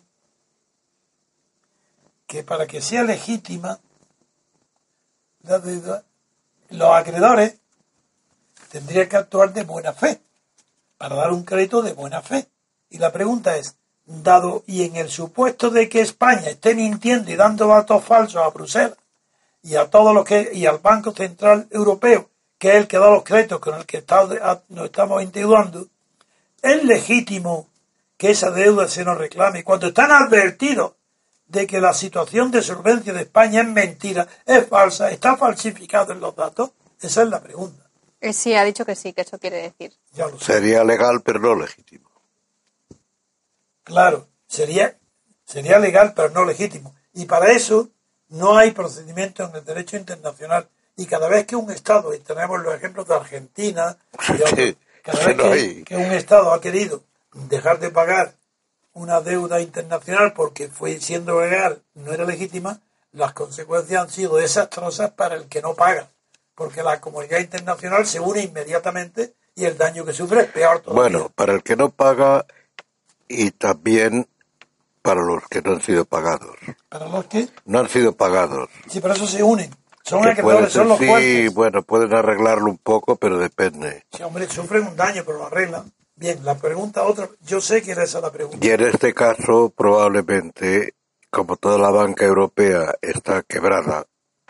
que para que sea legítima la deuda, los acreedores tendrían que actuar de buena fe, para dar un crédito de buena fe. Y la pregunta es, dado y en el supuesto de que España esté mintiendo y dando datos falsos a Bruselas y a todos los que y al Banco Central Europeo, que es el que da los créditos con el que nos estamos endeudando, es legítimo que esa deuda se nos reclame cuando están advertidos de que la situación de solvencia de España es mentira, es falsa, está falsificado en los datos. Esa es la pregunta. Sí, ha dicho que sí, que eso quiere decir. Ya lo sé. Sería legal, pero no legítimo. Claro, sería legal, pero no legítimo. Y para eso no hay procedimiento en el derecho internacional. Y cada vez que un Estado, y tenemos los ejemplos de Argentina, y otros, Sí, cada vez no hay. que un Estado ha querido dejar de pagar una deuda internacional porque fue siendo legal, no era legítima, las consecuencias han sido desastrosas para el que no paga. Porque la comunidad internacional se une inmediatamente y el daño que sufre es peor todavía. Bueno, para el que no paga y también para los que no han sido pagados. ¿Para los que? No han sido pagados. Sí, por eso se unen. Son Que acreedores, son los sí, fuertes. bueno, pueden arreglarlo un poco, pero depende. Sí, hombre, sufren un daño, pero lo arreglan. Bien, la pregunta otra, yo sé que era esa la pregunta. Y en este caso, probablemente, como toda la banca europea está quebrada,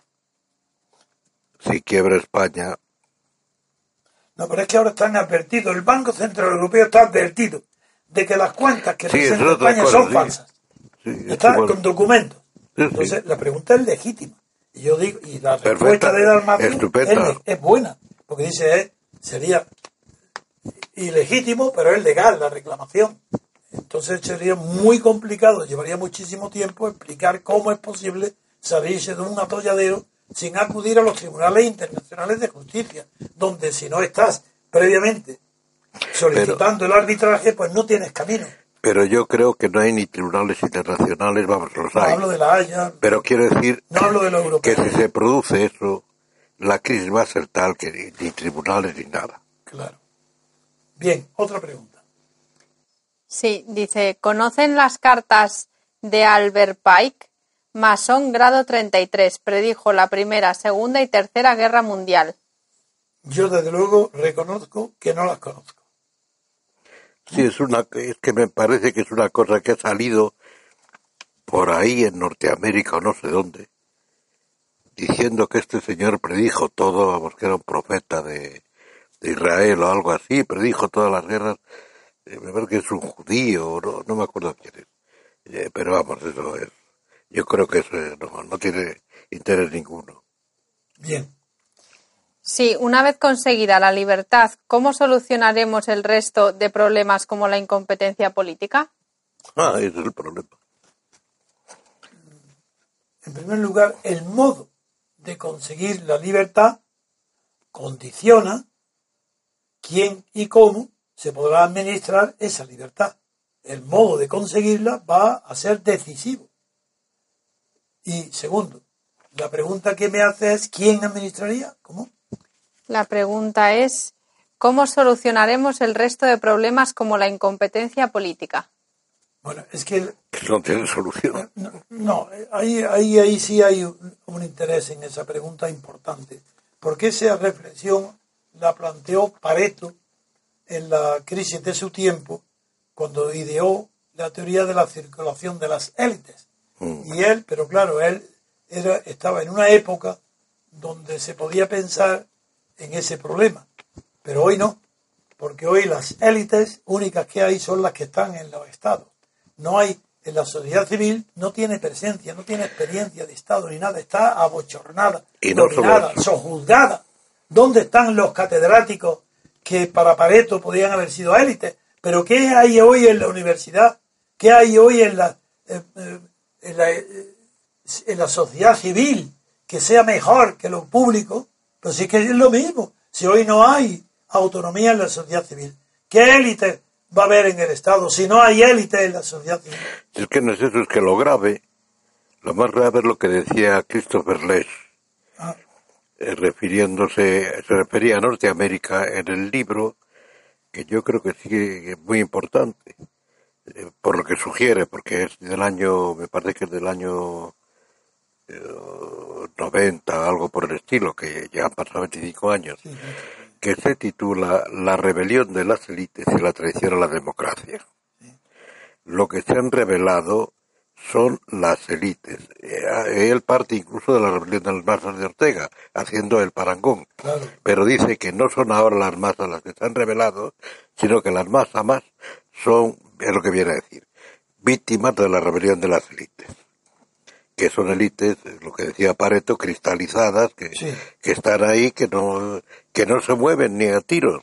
si quiebra España, No, pero es que ahora están advertidos, el Banco Central Europeo está advertido de que las cuentas que Sí, presenta eso es otra España cosa, son sí. falsas. sí, Está igual. con documentos. Sí, Entonces, sí. la pregunta es legítima. Y yo digo, y la Perfecta, respuesta de Dalmacio estupenda. es buena, porque dice, sería ilegítimo, pero es legal la reclamación. Entonces sería muy complicado, llevaría muchísimo tiempo explicar cómo es posible salirse de un atolladero sin acudir a los tribunales internacionales de justicia, donde si no estás previamente solicitando el arbitraje, pues no tienes camino. Pero yo creo que no hay ni tribunales internacionales, vamos, los No hay. hablo de la Haya, Pero quiero decir no hablo de lo que europeo. si se produce eso, la crisis va a ser tal que ni tribunales ni nada. Claro. Bien, otra pregunta. Sí, dice: ¿conocen las cartas de Albert Pike? Masón grado 33, predijo la Primera, Segunda y Tercera Guerra Mundial. Yo desde luego reconozco que no las conozco. Sí, es que me parece que es una cosa que ha salido por ahí en Norteamérica o no sé dónde, diciendo que este señor predijo todo, vamos, que era un profeta de Israel o algo así, predijo todas las guerras. Me parece que es un judío, no me acuerdo quién es. Pero vamos, eso es. Yo creo que eso no tiene interés ninguno. Bien. Sí, una vez conseguida la libertad, ¿cómo solucionaremos el resto de problemas como la incompetencia política? Ese es el problema. En primer lugar, el modo de conseguir la libertad condiciona quién y cómo se podrá administrar esa libertad. El modo de conseguirla va a ser decisivo. Y segundo, la pregunta que me hace es ¿quién administraría? ¿Cómo? La pregunta es: ¿cómo solucionaremos el resto de problemas como la incompetencia política? Bueno, es que Que no tiene solución. no, ahí sí hay un interés en esa pregunta importante, porque esa reflexión la planteó Pareto en la crisis de su tiempo, cuando ideó la teoría de la circulación de las élites. Y él, pero claro, él estaba en una época donde se podía pensar en ese problema, pero hoy no, porque hoy las élites únicas que hay son las que están en los estados. No hay, en la sociedad civil no tiene presencia, no tiene experiencia de estado ni nada, está abochornada, y no dominada, sojuzgada. ¿Dónde están los catedráticos que para Pareto podían haber sido élites? Pero ¿qué hay hoy en la universidad? ¿Qué hay hoy en la sociedad civil que sea mejor que lo público? Pero sí que es lo mismo. Si hoy no hay autonomía en la sociedad civil, ¿qué élite va a haber en el Estado si no hay élite en la sociedad civil? Es que no es eso, es que lo más grave es lo que decía Christopher Lesch, se refería a Norteamérica en el libro, que yo creo que sí que es muy importante, por lo que sugiere, porque es del año, me parece que es del año 90, algo por el estilo, que ya han pasado 25 años, sí, que se titula La rebelión de las élites y la traición a la democracia. Sí. Lo que se han revelado son las élites. Él parte incluso de la rebelión de las masas de Ortega, haciendo el parangón. Claro. Pero dice que no son ahora las masas las que se han revelado, sino que las masas más son, es lo que viene a decir, víctimas de la rebelión de las élites. Que son élites, lo que decía Pareto, cristalizadas, que están ahí, que no se mueven ni a tiros.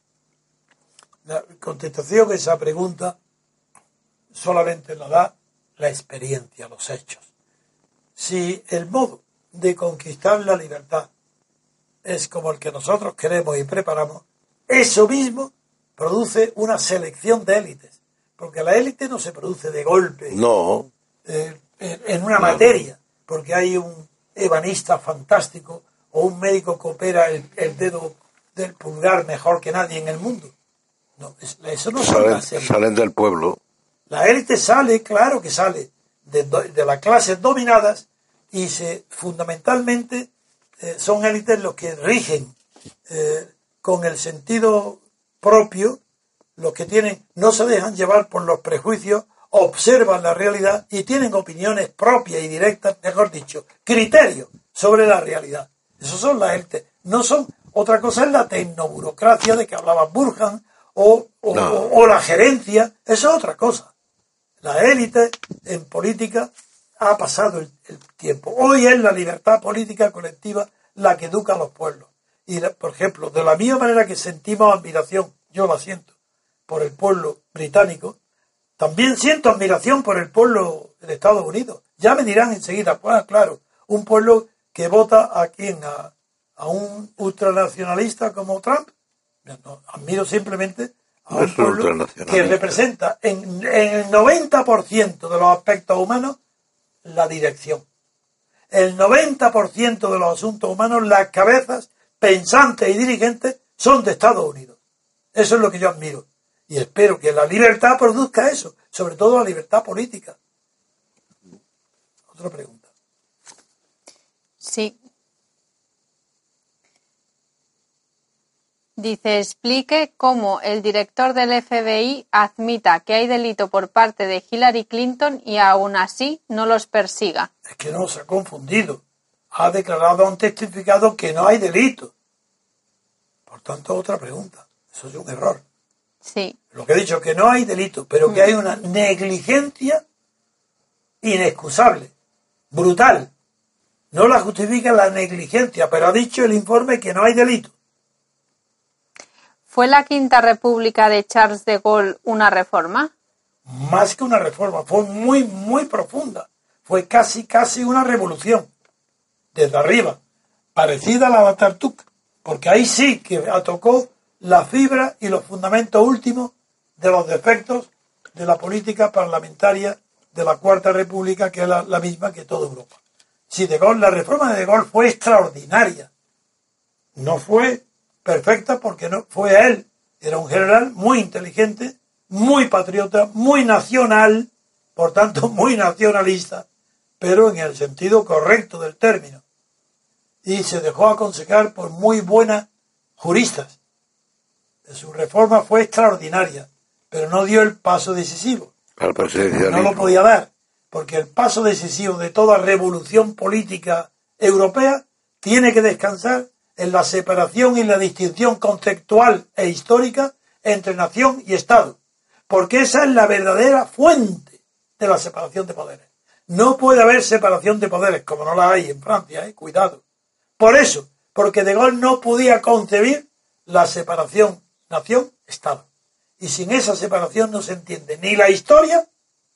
La contestación a esa pregunta solamente la da la experiencia, los hechos. Si el modo de conquistar la libertad es como el que nosotros queremos y preparamos, eso mismo produce una selección de élites, porque la élite no se produce de golpe. No. En una materia, porque hay un ebanista fantástico o un médico que opera el dedo del pulgar mejor que nadie en el mundo. No, eso no salen del pueblo. La élite sale, claro que sale, de las clases dominadas y fundamentalmente son élites los que rigen con el sentido propio, los que no se dejan llevar por los prejuicios, observan la realidad y tienen opiniones propias y directas, mejor dicho, criterios sobre la realidad. Esos son las élites. No son, otra cosa es la tecnoburocracia de que hablaba Burhan o la gerencia, eso es otra cosa. La élite en política ha pasado el tiempo. Hoy es la libertad política colectiva la que educa a los pueblos. Y, por ejemplo, de la misma manera que sentimos admiración, yo la siento, por el pueblo británico, también siento admiración por el pueblo de Estados Unidos. Ya me dirán enseguida, pues claro, un pueblo que vota a un ultranacionalista como Trump. No, admiro simplemente a un pueblo que representa en el 90% de los aspectos humanos la dirección. El 90% de los asuntos humanos, las cabezas pensantes y dirigentes son de Estados Unidos. Eso es lo que yo admiro. Y espero que la libertad produzca eso, sobre todo la libertad política. Otra pregunta. Sí. Dice, explique cómo el director del FBI admita que hay delito por parte de Hillary Clinton y aún así no los persiga. Es que no se ha confundido. Ha declarado, han testificado que no hay delito. Por tanto, otra pregunta. Eso es un error. Sí. Lo que he dicho, que no hay delito, pero que hay una negligencia inexcusable, brutal. No la justifica la negligencia, pero ha dicho el informe que no hay delito. ¿Fue la Quinta República de Charles de Gaulle una reforma? Más que una reforma, fue muy, muy profunda. Fue casi una revolución, desde arriba, parecida a la de Atatürk, porque ahí sí que tocó la fibra y los fundamentos últimos de los defectos de la política parlamentaria de la Cuarta República, que es la misma que toda Europa. Sí, la reforma de Gaulle fue extraordinaria. No fue perfecta porque no fue él. Era un general muy inteligente, muy patriota, muy nacional, por tanto muy nacionalista, pero en el sentido correcto del término. Y se dejó aconsejar por muy buenas juristas. Su reforma fue extraordinaria, pero no dio el paso decisivo. Al presidencialismo. No lo podía dar, porque el paso decisivo de toda revolución política europea tiene que descansar en la separación y la distinción conceptual e histórica entre nación y Estado, porque esa es la verdadera fuente de la separación de poderes. No puede haber separación de poderes, como no la hay en Francia, cuidado. Por eso, porque De Gaulle no podía concebir la separación nación-Estado. Y sin esa separación no se entiende ni la historia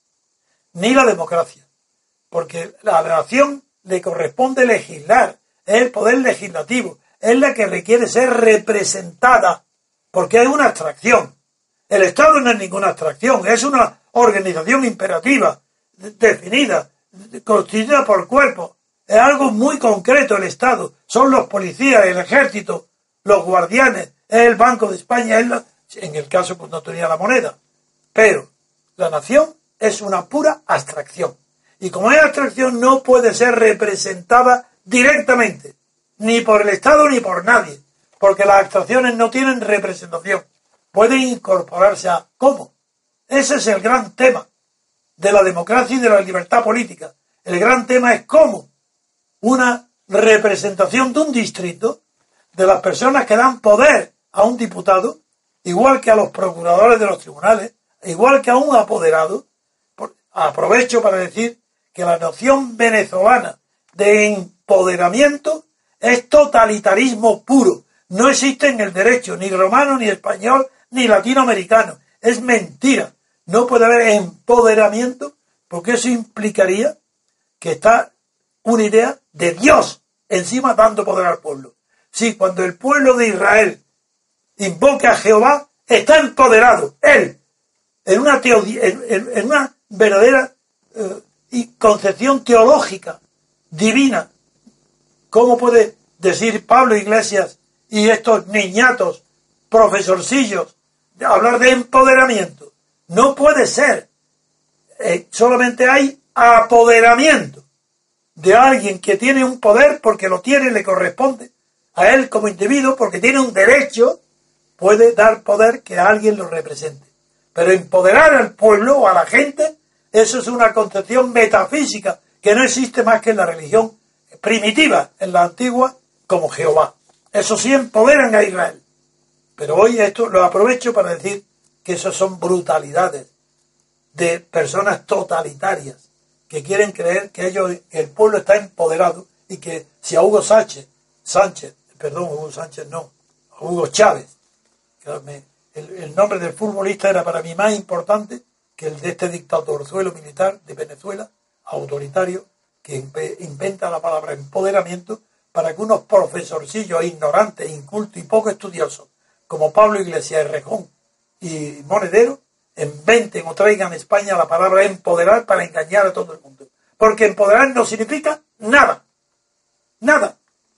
ni la democracia. Porque a la nación le corresponde legislar, es el poder legislativo, es la que requiere ser representada, porque hay una abstracción. El Estado no es ninguna abstracción, es una organización imperativa, definida, constituida por cuerpos. Es algo muy concreto el Estado. Son los policías, el ejército, los guardianes, es el Banco de España, en el caso pues no tenía la moneda. Pero la nación es una pura abstracción. Y como es abstracción no puede ser representada directamente, ni por el Estado ni por nadie, porque las abstracciones no tienen representación. Pueden incorporarse a ¿cómo? Ese es el gran tema de la democracia y de la libertad política. El gran tema es cómo una representación de un distrito, de las personas que dan poder a un diputado, igual que a los procuradores de los tribunales, igual que a un apoderado. Aprovecho para decir que la noción venezolana de empoderamiento es totalitarismo puro. No existe en el derecho, ni romano, ni español, ni latinoamericano. Es mentira. No puede haber empoderamiento, porque eso implicaría que está una idea de Dios encima dando poder al pueblo. Sí, cuando el pueblo de Israel invoca a Jehová, está empoderado, él, en una verdadera concepción teológica, divina. ¿Cómo puede decir Pablo Iglesias y estos niñatos, profesorcillos, hablar de empoderamiento? No puede ser. Solamente hay apoderamiento de alguien que tiene un poder porque lo tiene, le corresponde a él como individuo, porque tiene un derecho, puede dar poder que alguien lo represente. Pero empoderar al pueblo o a la gente, eso es una concepción metafísica que no existe más que en la religión primitiva, en la antigua, como Jehová. Eso sí empoderan a Israel. Pero hoy esto lo aprovecho para decir que eso son brutalidades de personas totalitarias que quieren creer que el pueblo está empoderado y que si a Hugo Chávez, el nombre del futbolista era para mí más importante que el de este dictadorzuelo militar de Venezuela, autoritario, que inventa la palabra empoderamiento para que unos profesorcillos ignorantes, incultos y poco estudiosos, como Pablo Iglesias, Errejón y Monedero, inventen o traigan a España la palabra empoderar para engañar a todo el mundo. Porque empoderar no significa nada. Nada.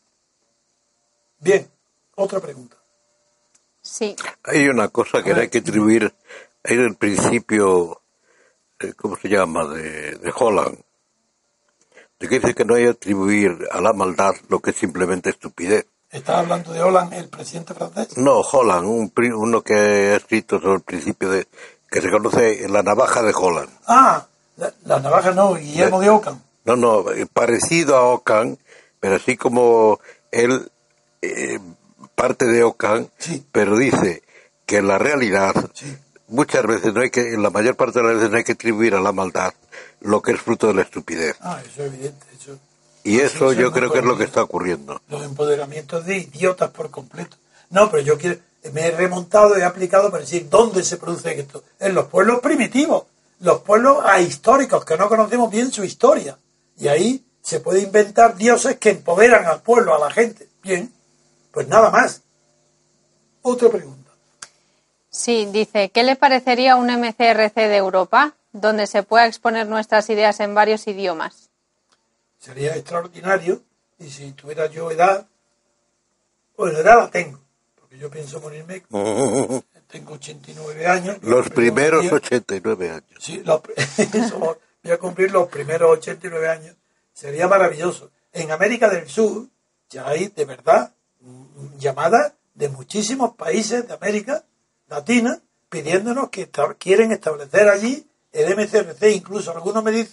Bien, otra pregunta. Sí. Hay una cosa que no hay que atribuir, hay el principio, ¿cómo se llama?, de Holland, de que dice que no hay que atribuir a la maldad lo que es simplemente estupidez. ¿Estás hablando de Holland, el presidente francés? No, Holland, uno que ha escrito sobre el principio que se conoce la navaja de Holland. Ah, la navaja no, Guillermo de Ockham. No, parecido a Ockham, pero así como él parte de Ockham, sí, pero dice que en la realidad, sí, muchas veces en la mayor parte de las veces no hay que atribuir a la maldad lo que es fruto de la estupidez. Eso es evidente. Y eso yo creo que es lo que está ocurriendo. Los empoderamientos de idiotas por completo. No, pero yo me he remontado, he aplicado para decir dónde se produce esto. En los pueblos primitivos, los pueblos ahistóricos, que no conocemos bien su historia. Y ahí se puede inventar dioses que empoderan al pueblo, a la gente. Bien, pues nada más. Otra pregunta. Sí, dice, ¿qué le parecería un MCRC de Europa, donde se pueda exponer nuestras ideas en varios idiomas? Sería extraordinario, y si tuviera yo edad, pues edad la tengo, porque yo pienso morirme, tengo 89 años. Los primeros 89 años. Sí, voy a cumplir los primeros 89 años, sería maravilloso. En América del Sur ya hay, de verdad, llamadas de muchísimos países de América Latina pidiéndonos que quieren establecer allí el MCRC, incluso algunos me dicen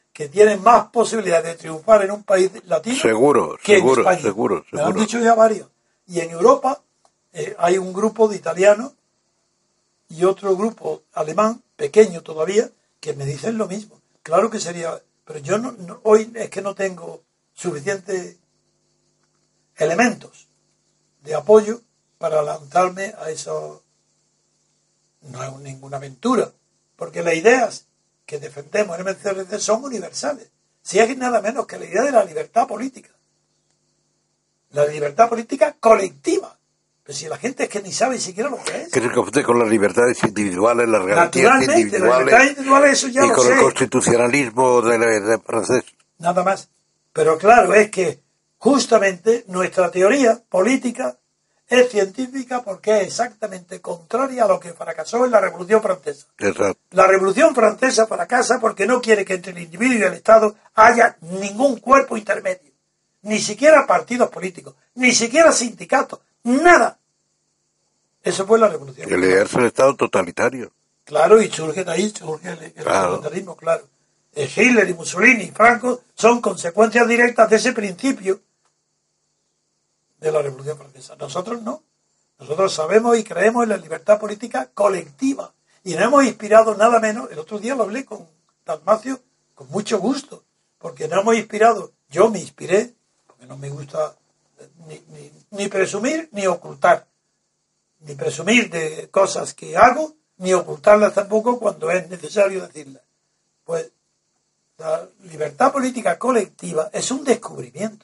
que tienen más posibilidades de triunfar en un país latino Seguro, que en seguro, España. seguro. Me lo han dicho ya varios. Y en Europa hay un grupo de italianos y otro grupo alemán, pequeño todavía, que me dicen lo mismo. Claro que sería, pero yo hoy es que no tengo suficientes elementos de apoyo para lanzarme a eso. No es ninguna aventura, porque las ideas que defendemos en MCRC son universales. Si es nada menos que la idea de la libertad política. La libertad política colectiva. Pero si la gente es que ni sabe siquiera lo que es. Que se confunde con las libertades individuales, las garantías Naturalmente, individuales. las libertades individuales, eso ya y lo con sé. el constitucionalismo de francés. Nada más. Pero claro, es que justamente nuestra teoría política es científica porque es exactamente contraria a lo que fracasó en la Revolución Francesa. Exacto. La Revolución Francesa fracasa porque no quiere que entre el individuo y el Estado haya ningún cuerpo intermedio. Ni siquiera partidos políticos, ni siquiera sindicatos, nada. Eso fue la Revolución El idearse el Estado totalitario. Claro, y surge de ahí, surge el totalitarismo, claro. Hitler y Mussolini y Franco son consecuencias directas de ese principio de la Revolución Francesa. Nosotros no. Nosotros sabemos y creemos en la libertad política colectiva. Y nos hemos inspirado nada menos, el otro día lo hablé con Dalmacio con mucho gusto, porque nos hemos inspirado, yo me inspiré, porque no me gusta ni presumir ni ocultar, ni presumir de cosas que hago, ni ocultarlas tampoco cuando es necesario decirlas. Pues la libertad política colectiva es un descubrimiento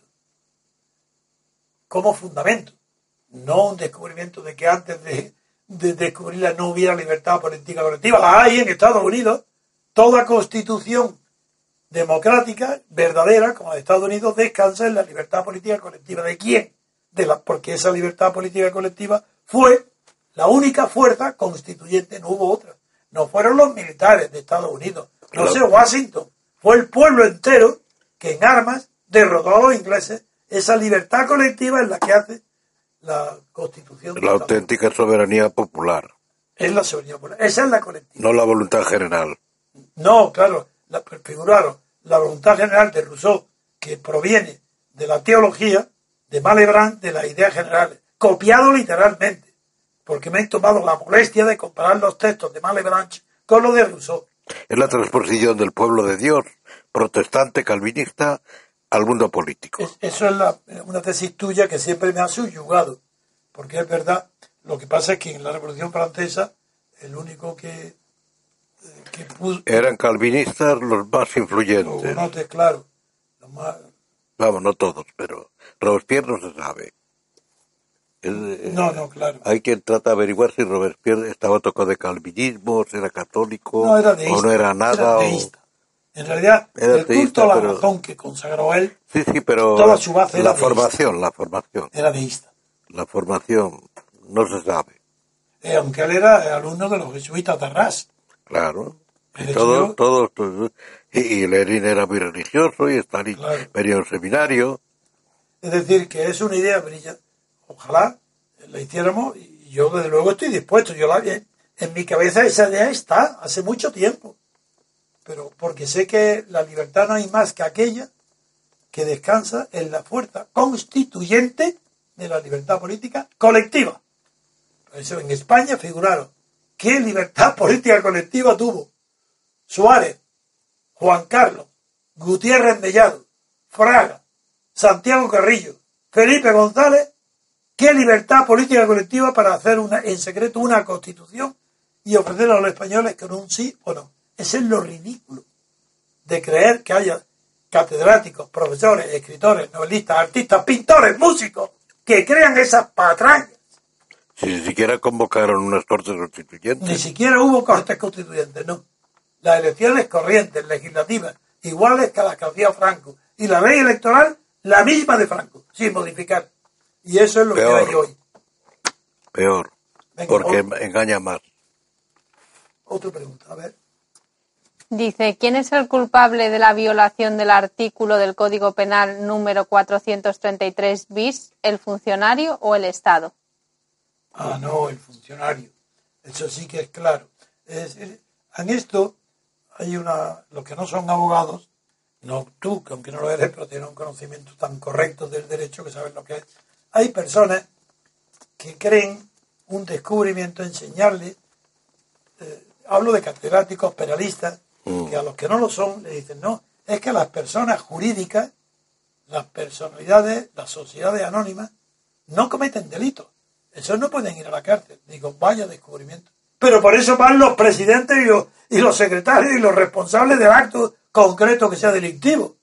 como fundamento, no un descubrimiento de que antes de descubrirla no hubiera libertad política colectiva. La hay en Estados Unidos. Toda constitución democrática verdadera como la de Estados Unidos descansa en la libertad política colectiva. ¿De quién? Porque esa libertad política colectiva fue la única fuerza constituyente, no hubo otra. No fueron los militares de Estados Unidos, no sé, Washington, fue el pueblo entero que en armas derrotó a los ingleses. Esa libertad colectiva es la que hace la Constitución. La auténtica soberanía popular. Es la soberanía popular. Esa es la colectiva. No la voluntad general. No, claro. Figuraron la voluntad general de Rousseau, que proviene de la teología, de Malebranche, de las ideas generales. Copiado literalmente. Porque me he tomado la molestia de comparar los textos de Malebranche con los de Rousseau. Es la transposición del pueblo de Dios, protestante, calvinista, al mundo político. Eso es una tesis tuya que siempre me ha subyugado, porque es verdad. Lo que pasa es que en la Revolución Francesa el único que puso... Eran calvinistas los más influyentes. No, claro. Los más... Vamos, no todos, pero Robespierre no se sabe. No, claro. Hay quien trata de averiguar si Robespierre estaba tocado de calvinismo, si era católico, no, era deísta, o no era nada. Era deísta. En realidad, el culto a la razón que consagró él, sí, pero toda su base era la formación. Era deísta. La formación no se sabe. Aunque él era alumno de los jesuitas de Arras. Claro. Y Lenin era muy religioso y Stalin venía a un seminario. Es decir, que es una idea brillante. Ojalá la hiciéramos y yo desde luego estoy dispuesto. En mi cabeza esa idea está hace mucho tiempo. Pero porque sé que la libertad no hay más que aquella que descansa en la fuerza constituyente de la libertad política colectiva. Por eso en España figuraron qué libertad política colectiva tuvo Suárez, Juan Carlos, Gutiérrez Mellado, Fraga, Santiago Carrillo, Felipe González, qué libertad política colectiva para hacer en secreto una constitución y ofrecer a los españoles con un sí o no. Ese es lo ridículo de creer que haya catedráticos, profesores, escritores, novelistas, artistas, pintores, músicos que crean esas patrañas. Si ni siquiera convocaron unas cortes constituyentes. Ni siquiera hubo cortes constituyentes, no. Las elecciones corrientes, legislativas, iguales que las que hacía Franco. Y la ley electoral, la misma de Franco, sin modificar. Y eso es lo peor, que hay hoy. Peor, venga, porque engaña más. Otra pregunta, a ver. Dice, ¿quién es el culpable de la violación del artículo del Código Penal número 433 bis, el funcionario o el Estado? No, el funcionario. Eso sí que es claro. En esto hay los que no son abogados no tú, que aunque no lo eres, pero tienes un conocimiento tan correcto del derecho que sabes lo que es. Hay personas que creen un descubrimiento, enseñarle, hablo de catedráticos, penalistas, que a los que no lo son le dicen, no, es que las personas jurídicas, las personalidades, las sociedades anónimas, no cometen delitos. Esos no pueden ir a la cárcel. Digo, vaya descubrimiento. Pero por eso van los presidentes y los secretarios y los responsables del acto concreto que sea delictivo.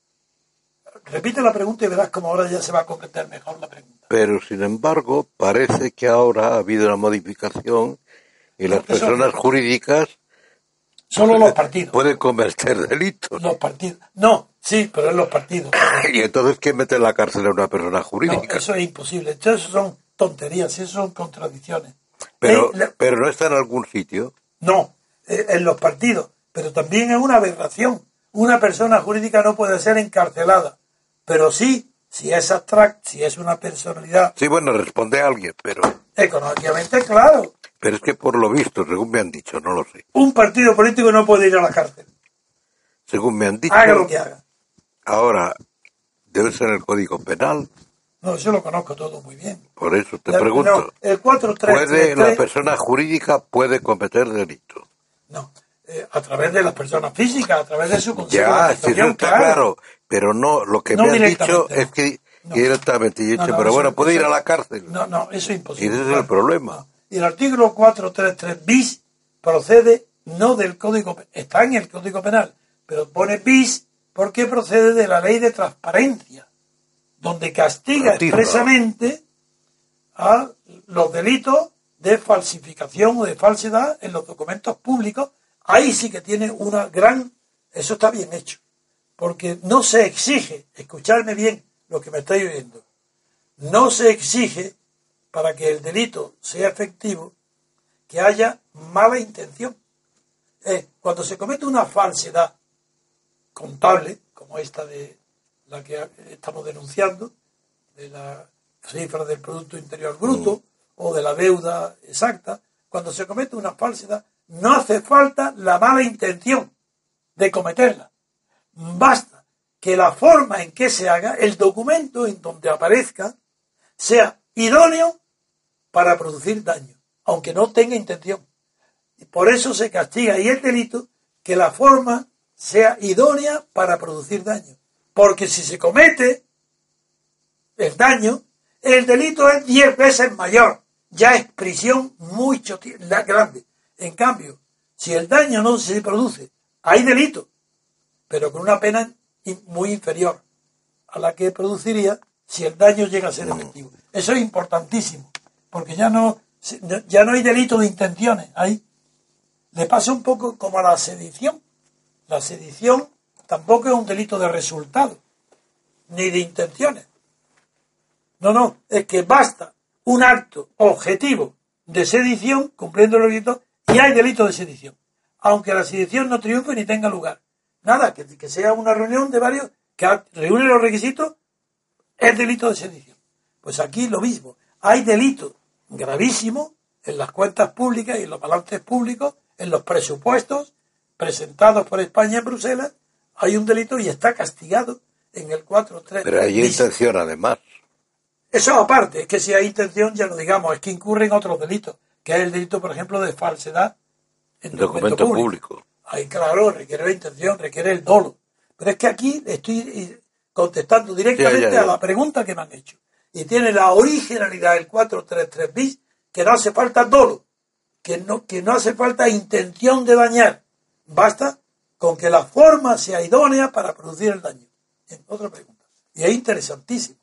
Repite la pregunta y verás cómo ahora ya se va a comprender mejor la pregunta. Pero, sin embargo, parece que ahora ha habido una modificación y las personas jurídicas solo los partidos pueden cometer delitos. Los partidos. No, sí, pero en los partidos. ¿Y entonces quién mete en la cárcel a una persona jurídica? No, eso es imposible. Entonces son tonterías, eso son contradicciones. Pero no está en algún sitio. No, en los partidos. Pero también es una aberración. Una persona jurídica no puede ser encarcelada. Pero sí, si es abstracto, si es una personalidad. Sí, bueno, responde a alguien, pero... Económicamente, claro. Pero es que por lo visto, según me han dicho, no lo sé. Un partido político no puede ir a la cárcel. Según me han dicho... Haga lo que haga. Ahora, debe ser el Código Penal. No, yo lo conozco todo muy bien. Por eso te pregunto. No, el 433... ¿La persona jurídica puede cometer delito? No, a través de las personas físicas, a través de su consejo de Ya, sí, eso está claro. Pero no, lo que me han dicho es que directamente. Y he dicho, pero bueno, ¿puede ir a la cárcel? No, eso es imposible. Y ese es el problema. No. Y el artículo 433 bis procede no del Código Penal, está en el Código Penal, pero pone bis porque procede de la ley de transparencia, donde castiga expresamente a los delitos de falsificación o de falsedad en los documentos públicos. Ahí sí que tiene una gran... Eso está bien hecho, porque no se exige, escuchadme bien lo que me estáis oyendo, no se exige para que el delito sea efectivo que haya mala intención. Cuando se comete una falsedad contable, como esta de la que estamos denunciando, de la cifra del Producto Interior Bruto o de la deuda exacta, cuando se comete una falsedad, no hace falta la mala intención de cometerla. Basta que la forma en que se haga, el documento en donde aparezca, sea idóneo para producir daño, aunque no tenga intención. Y por eso se castiga, y el delito, que la forma sea idónea para producir daño. Porque si se comete el daño, el delito es 10 veces mayor. Ya es prisión mucho grande. En cambio, si el daño no se produce, hay delito, pero con una pena muy inferior a la que produciría si el daño llega a ser efectivo. Eso es importantísimo, porque ya no hay delito de intenciones. Ahí le pasa un poco como a la sedición. La sedición tampoco es un delito de resultado, ni de intenciones. No, es que basta un acto objetivo de sedición, cumpliendo los requisitos, y hay delito de sedición, aunque la sedición no triunfe ni tenga lugar. Nada, que sea una reunión de varios que reúne los requisitos, es delito de sedición. Pues aquí lo mismo, hay delito gravísimo en las cuentas públicas y en los balances públicos, en los presupuestos presentados por España en Bruselas, hay un delito y está castigado en el 4.3. Pero hay intención además. Eso aparte, es que si hay intención, ya lo digamos, es que incurren otros delitos, que es el delito, por ejemplo, de falsedad en documento público. Ahí, claro, requiere la intención, requiere el dolo. Pero es que aquí estoy contestando directamente a la pregunta que me han hecho. Y tiene la originalidad del 433 bis, que no hace falta dolo, que no hace falta intención de dañar. Basta con que la forma sea idónea para producir el daño. Bien, otra pregunta. Y es interesantísimo.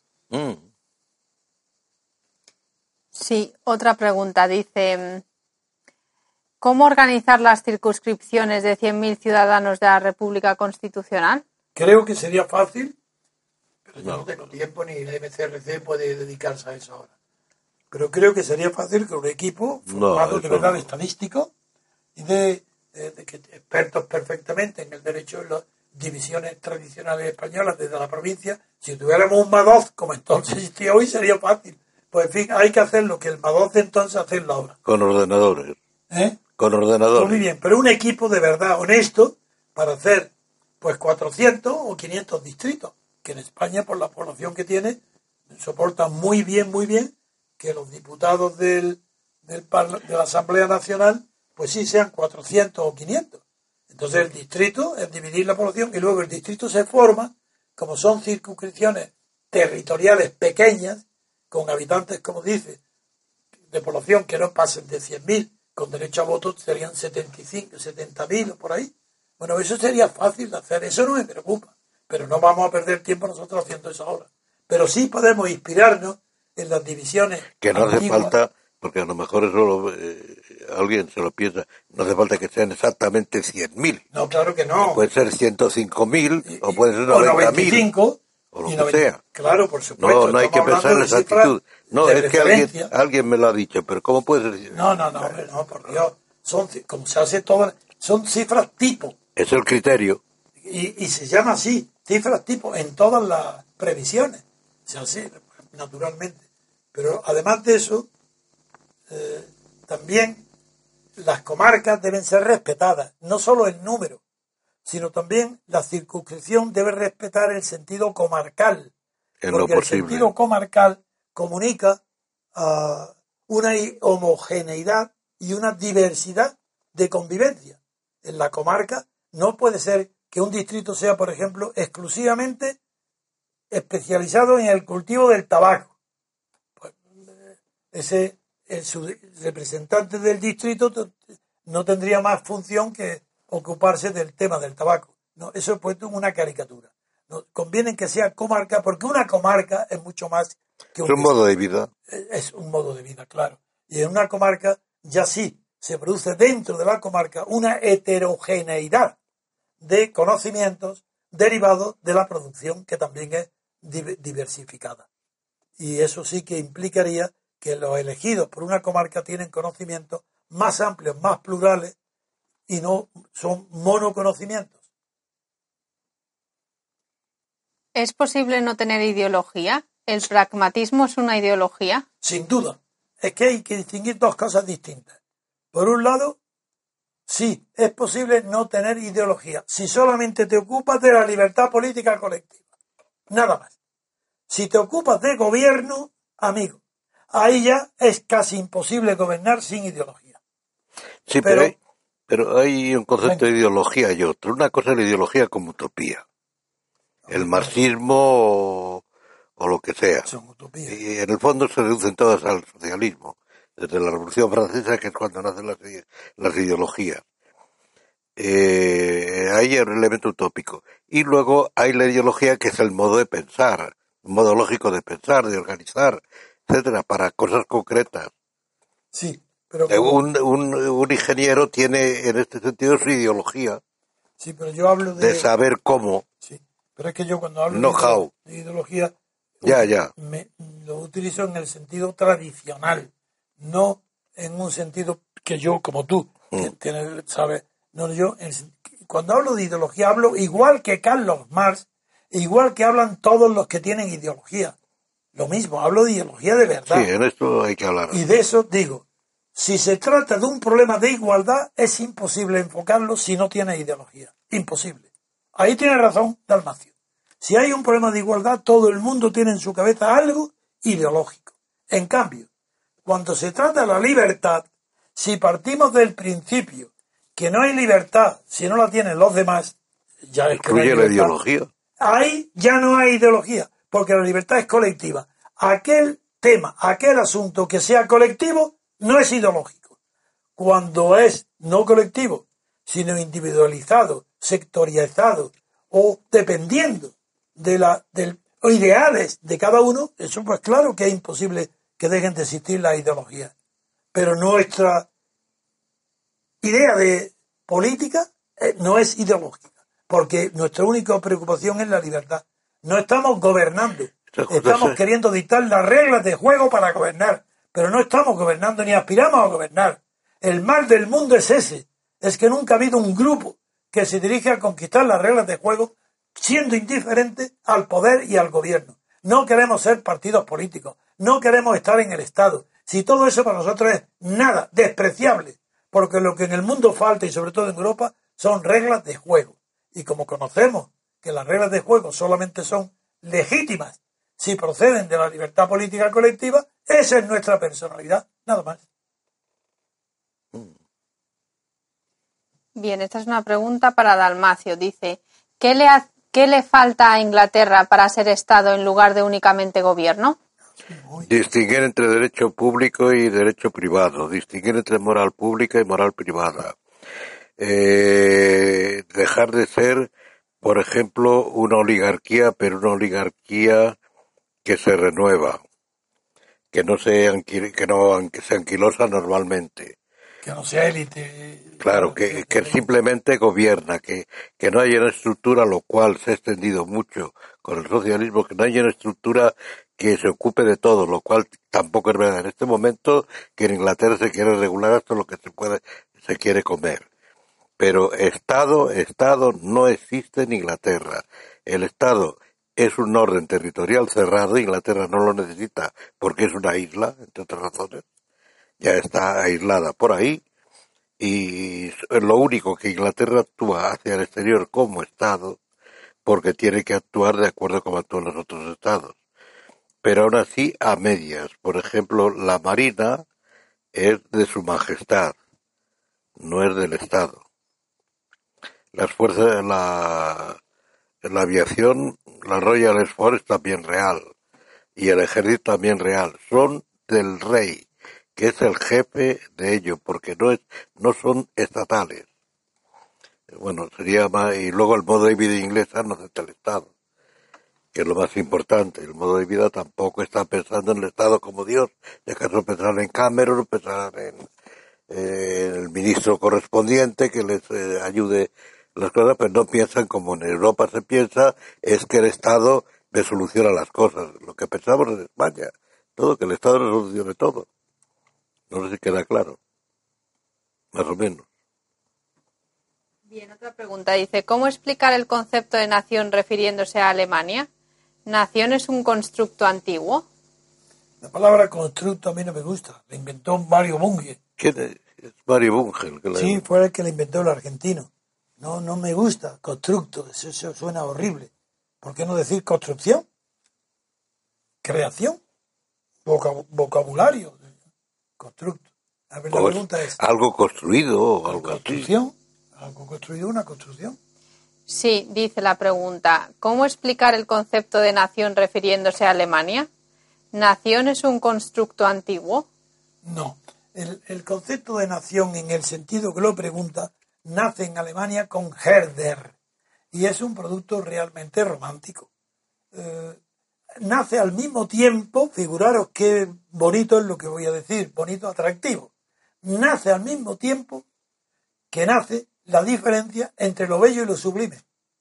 Sí, otra pregunta. Dice, ¿cómo organizar las circunscripciones de 100.000 ciudadanos de la República Constitucional? Creo que sería fácil, pero yo no tengo tiempo ni la MCRC puede dedicarse a eso ahora. Pero creo que sería fácil que un equipo formado de verdad estadístico y de expertos perfectamente en el derecho en las divisiones tradicionales españolas desde la provincia, si tuviéramos un MADOZ como entonces existía hoy, sería fácil. Pues en fin, hay que hacer lo que el MADOZ entonces hace en la obra. Con ordenadores. Con ordenadores. Muy bien, pero un equipo de verdad honesto para hacer pues 400 o 500 distritos, que en España, por la población que tiene, soporta muy bien que los diputados de la Asamblea Nacional, pues sí sean 400 o 500. Entonces el distrito es dividir la población y luego el distrito se forma, como son circunscripciones territoriales pequeñas, con habitantes, como dice, de población que no pasen de 100.000, con derecho a voto serían 70.000 o por ahí. Bueno, eso sería fácil de hacer, eso no me preocupa, pero no vamos a perder tiempo nosotros haciendo eso ahora. Pero sí podemos inspirarnos en las divisiones que no hace antiguas. falta, porque a lo mejor eso alguien se lo piensa, no hace falta que sean exactamente 100.000. No, claro que no. Puede ser 105.000 o puede ser o 90.000. 95. O lo que sea. Claro, por supuesto. No hay que pensar en esa actitud. No, es que referencia. alguien me lo ha dicho, pero ¿cómo puede ser? No, por Dios. Son, como se hace todas, son cifras tipo. Es el criterio. Y se llama así, cifras tipo, en todas las previsiones. Se hace naturalmente. Pero además de eso, también las comarcas deben ser respetadas, no solo el número, sino también la circunscripción debe respetar el sentido comarcal. En porque lo el posible. sentido comarcal comunica una homogeneidad y una diversidad de convivencia. En la comarca no puede ser que un distrito sea, por ejemplo, exclusivamente especializado en el cultivo del tabaco. Pues, su representante del distrito no tendría más función que ocuparse del tema del tabaco. No, eso es puesto en una caricatura. No, conviene que sea comarca, porque una comarca es mucho más que Es un modo de vida. Es un modo de vida, claro. Y en una comarca ya sí se produce dentro de la comarca una heterogeneidad de conocimientos derivados de la producción, que también es diversificada. Y eso sí que implicaría que los elegidos por una comarca tienen conocimientos más amplios, más plurales, y no son monoconocimientos. ¿Es posible no tener ideología? ¿El pragmatismo es una ideología? Sin duda. Es que hay que distinguir dos cosas distintas. Por un lado, sí, es posible no tener ideología si solamente te ocupas de la libertad política colectiva. Nada más. Si te ocupas de gobierno, amigo, ahí ya es casi imposible gobernar sin ideología. Sí, pero hay un concepto de ideología y otro. Una cosa es la ideología como utopía. El marxismo o lo que sea. Son utopías. Y en el fondo se reducen todas al socialismo. Desde la Revolución Francesa, que es cuando nacen las ideologías. Hay el elemento utópico. Y luego hay la ideología, que es el modo de pensar, un modo lógico de pensar, de organizar, etcétera, para cosas concretas. Sí, pero un ingeniero tiene en este sentido su ideología. Sí, pero yo hablo de saber cómo. Sí, pero es que yo cuando hablo de ideología lo utilizo en el sentido tradicional, no en un sentido que yo, como tú, que sabes. No, cuando hablo de ideología hablo igual que Carlos Marx, igual que hablan todos los que tienen ideología. Lo mismo, hablo de ideología de verdad. Sí, en esto hay que hablar. Y de eso digo, si se trata de un problema de igualdad, es imposible enfocarlo si no tiene ideología. Imposible. Ahí tiene razón Dalmacio. Si hay un problema de igualdad, todo el mundo tiene en su cabeza algo ideológico. En cambio, cuando se trata de la libertad, si partimos del principio que no hay libertad si no la tienen los demás, ya es que no hay la ideología. Ahí ya no hay ideología, porque la libertad es colectiva. Aquel tema, aquel asunto que sea colectivo, no es ideológico. Cuando es no colectivo, sino individualizado, sectorializado o dependiendo de ideales de cada uno, eso pues claro que es imposible que dejen de existir las ideologías. Pero nuestra idea de política no es ideológica, porque nuestra única preocupación es la libertad. No estamos gobernando, estamos queriendo dictar las reglas de juego para gobernar, pero no estamos gobernando ni aspiramos a gobernar. El mal del mundo es ese, es que nunca ha habido un grupo que se dirige a conquistar las reglas de juego siendo indiferente al poder y al gobierno. No queremos ser partidos políticos, no queremos estar en el Estado. Si todo eso para nosotros es nada, despreciable, porque lo que en el mundo falta, y sobre todo en Europa, son reglas de juego. Y como conocemos que las reglas de juego solamente son legítimas si proceden de la libertad política colectiva, esa es nuestra personalidad, nada más. Bien, esta es una pregunta para Dalmacio. Dice, ¿qué le falta a Inglaterra para ser Estado en lugar de únicamente gobierno? Distinguir entre derecho público y derecho privado, distinguir entre moral pública y moral privada. Dejar de ser, por ejemplo, una oligarquía, pero una oligarquía que se renueva, que no se anquilosa normalmente. Que no sea élite. Claro, que simplemente gobierna, que no haya una estructura, lo cual se ha extendido mucho con el socialismo, que no haya una estructura que se ocupe de todo, lo cual tampoco es verdad. En este momento que en Inglaterra se quiere regular hasta lo que se quiere comer. Pero Estado no existe en Inglaterra. El Estado es un orden territorial cerrado, Inglaterra no lo necesita porque es una isla, entre otras razones. Ya está aislada por ahí. Y lo único que Inglaterra actúa hacia el exterior como Estado, porque tiene que actuar de acuerdo como actúan los otros Estados. Pero aún así a medias. Por ejemplo, la Marina es de su majestad, no es del Estado. Las fuerzas, la aviación, la Royal Air Force es también real, y el ejército también real, son del rey, que es el jefe de ello, porque no son estatales. Bueno, sería más, y luego el modo de vida inglesa no es del Estado, que es lo más importante. El modo de vida tampoco está pensando en el Estado como Dios, si acaso pensarán en Cameron, pensarán en el ministro correspondiente que les ayude las cosas, pero no piensan como en Europa se piensa, es que el Estado resoluciona las cosas. Lo que pensamos en España, todo, que el Estado resolucione todo. No sé si queda claro. Más o menos. Bien, otra pregunta. Dice, ¿cómo explicar el concepto de nación refiriéndose a Alemania? ¿Nación es un constructo antiguo? La palabra constructo a mí no me gusta. La inventó Mario Bunge. ¿Quién es Mario Bunge? Sí, fue el que la inventó, el argentino. No me gusta. Constructo, eso suena horrible. ¿Por qué no decir construcción? Creación. Vocabulario. Constructo. A ver, la pregunta es... ¿Algo construido o algo construcción? ¿Algo construido? ¿Una construcción? Sí, dice la pregunta. ¿Cómo explicar el concepto de nación refiriéndose a Alemania? ¿Nación es un constructo antiguo? No. El concepto de nación, en el sentido que lo pregunta, nace en Alemania con Herder. Y es un producto realmente romántico. Nace al mismo tiempo, figuraros qué bonito es lo que voy a decir, bonito, atractivo. Nace al mismo tiempo que nace la diferencia entre lo bello y lo sublime.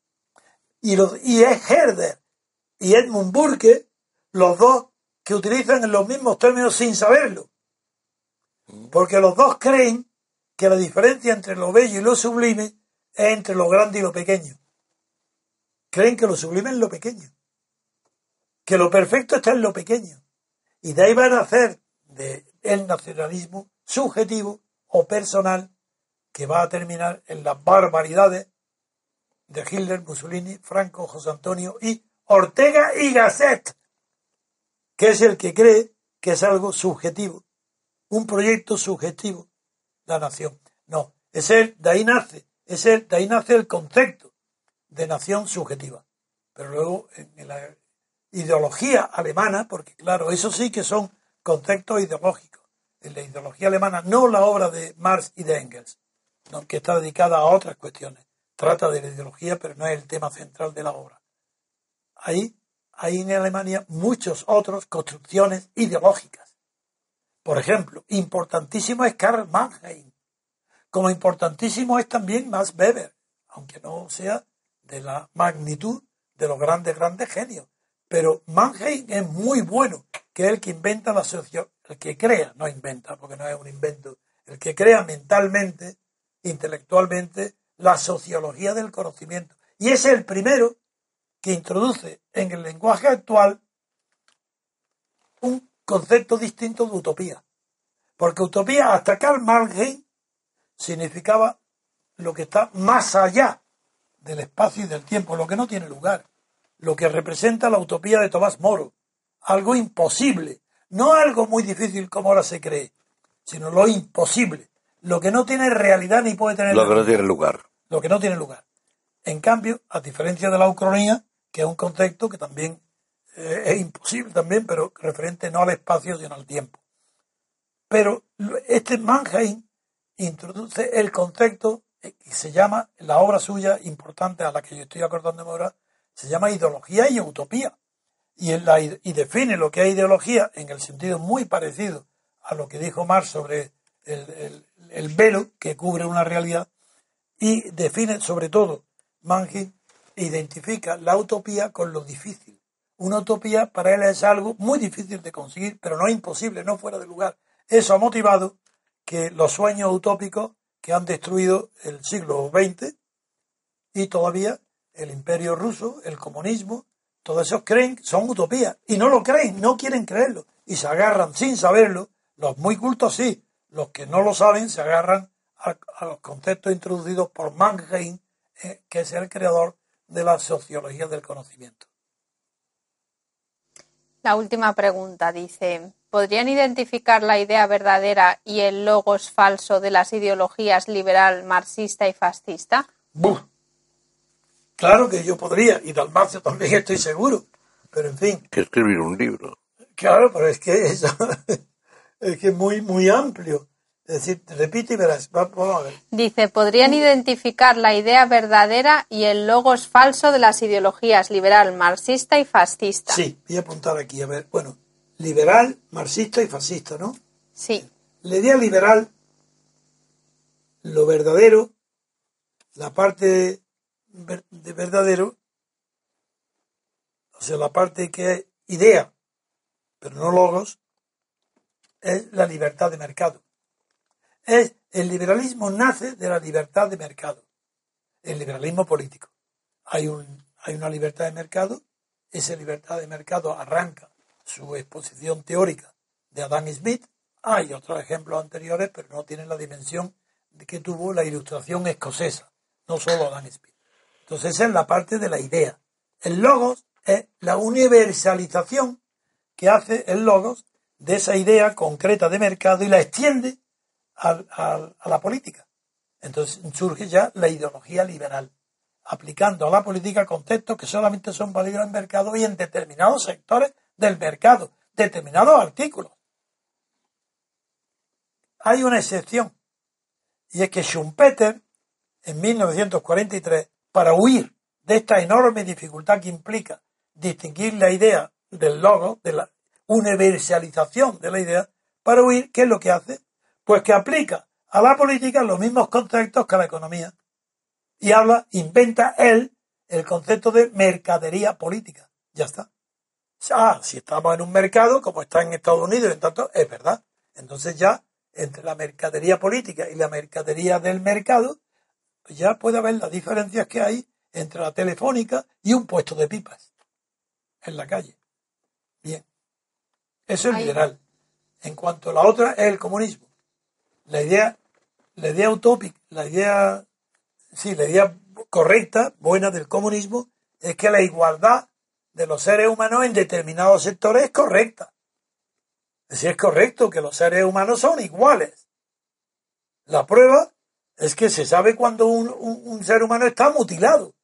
Y es Herder y Edmund Burke, los dos que utilizan los mismos términos sin saberlo. Porque los dos creen que la diferencia entre lo bello y lo sublime es entre lo grande y lo pequeño. Creen que lo sublime es lo pequeño. Que lo perfecto está en lo pequeño. Y de ahí va a nacer el nacionalismo subjetivo o personal, que va a terminar en las barbaridades de Hitler, Mussolini, Franco, José Antonio y Ortega y Gasset, que es el que cree que es algo subjetivo, un proyecto subjetivo, la nación. No, de ahí nace el concepto de nación subjetiva. Pero luego en la ideología alemana, porque claro, eso sí que son conceptos ideológicos. En la ideología alemana, no la obra de Marx y de Engels, ¿no?, que está dedicada a otras cuestiones. Trata de la ideología, pero no es el tema central de la obra. Hay en Alemania muchas otras construcciones ideológicas. Por ejemplo, importantísimo es Karl Mannheim, como importantísimo es también Max Weber, aunque no sea de la magnitud de los grandes genios. Pero Mannheim es muy bueno, que es el que inventa el que crea, no inventa, porque no es un invento, el que crea mentalmente, intelectualmente, la sociología del conocimiento. Y es el primero que introduce en el lenguaje actual un concepto distinto de utopía. Porque utopía, hasta Karl Mannheim, significaba lo que está más allá del espacio y del tiempo, lo que no tiene lugar, lo que representa la utopía de Tomás Moro, algo imposible, no algo muy difícil como ahora se cree, sino lo imposible, lo que no tiene realidad ni puede tener Lo que no tiene lugar. Lo que no tiene lugar. En cambio, a diferencia de la ucronía, que es un concepto que también es imposible también, pero referente no al espacio sino al tiempo. Pero este Mannheim introduce el concepto que se llama, la obra suya importante a la que yo estoy acordándome ahora, se llama Ideología y Utopía. Y define lo que es ideología en el sentido muy parecido a lo que dijo Marx sobre el velo que cubre una realidad, y define sobre todo, Mannheim identifica la utopía con lo difícil. Una utopía para él es algo muy difícil de conseguir, pero no imposible, no fuera de lugar. Eso ha motivado que los sueños utópicos que han destruido el siglo XX y todavía el imperio ruso, el comunismo, todos esos creen, son utopías, y no lo creen, no quieren creerlo, y se agarran sin saberlo, los muy cultos sí, los que no lo saben se agarran a los conceptos introducidos por Mannheim, que es el creador de la sociología del conocimiento. La última pregunta dice, ¿podrían identificar la idea verdadera y el logos falso de las ideologías liberal, marxista y fascista? ¡Buf! Claro que yo podría, y Dalmacio también estoy seguro, pero en fin. Que escribir un libro. Claro, pero es que eso es que es muy, muy amplio. Es decir, repite y verás. Vamos a ver. Dice, ¿podrían identificar la idea verdadera y el logos falso de las ideologías liberal, marxista y fascista? Sí, voy a apuntar aquí, a ver. Bueno, liberal, marxista y fascista, ¿no? Sí. La idea liberal, lo verdadero, la parte de verdadero, o sea, la parte que es idea, pero no logos, es la libertad de mercado. El liberalismo nace de la libertad de mercado, el liberalismo político. Hay una libertad de mercado, esa libertad de mercado arranca su exposición teórica de Adam Smith. Hay otros ejemplos anteriores, pero no tienen la dimensión que tuvo la ilustración escocesa, no solo Adam Smith. Entonces esa es la parte de la idea. El logos es la universalización que hace el logos de esa idea concreta de mercado y la extiende a la política. Entonces surge ya la ideología liberal, aplicando a la política conceptos que solamente son válidos en el mercado y en determinados sectores del mercado, determinados artículos. Hay una excepción, y es que Schumpeter, en 1943, para huir de esta enorme dificultad que implica distinguir la idea del logo, de la universalización de la idea, para huir, ¿qué es lo que hace? Pues que aplica a la política los mismos conceptos que a la economía. Y inventa él el concepto de mercadería política. Ya está. Si estamos en un mercado, como está en Estados Unidos, en tanto, es verdad. Entonces ya, entre la mercadería política y la mercadería del mercado, pues ya puede haber las diferencias que hay entre la telefónica y un puesto de pipas en la calle. Bien. Eso es liberal. En cuanto a la otra, es el comunismo. La idea utópica, la idea correcta, buena del comunismo, es que la igualdad de los seres humanos en determinados sectores es correcta. Es decir, es correcto que los seres humanos son iguales. La prueba es que se sabe cuando un ser humano está mutilado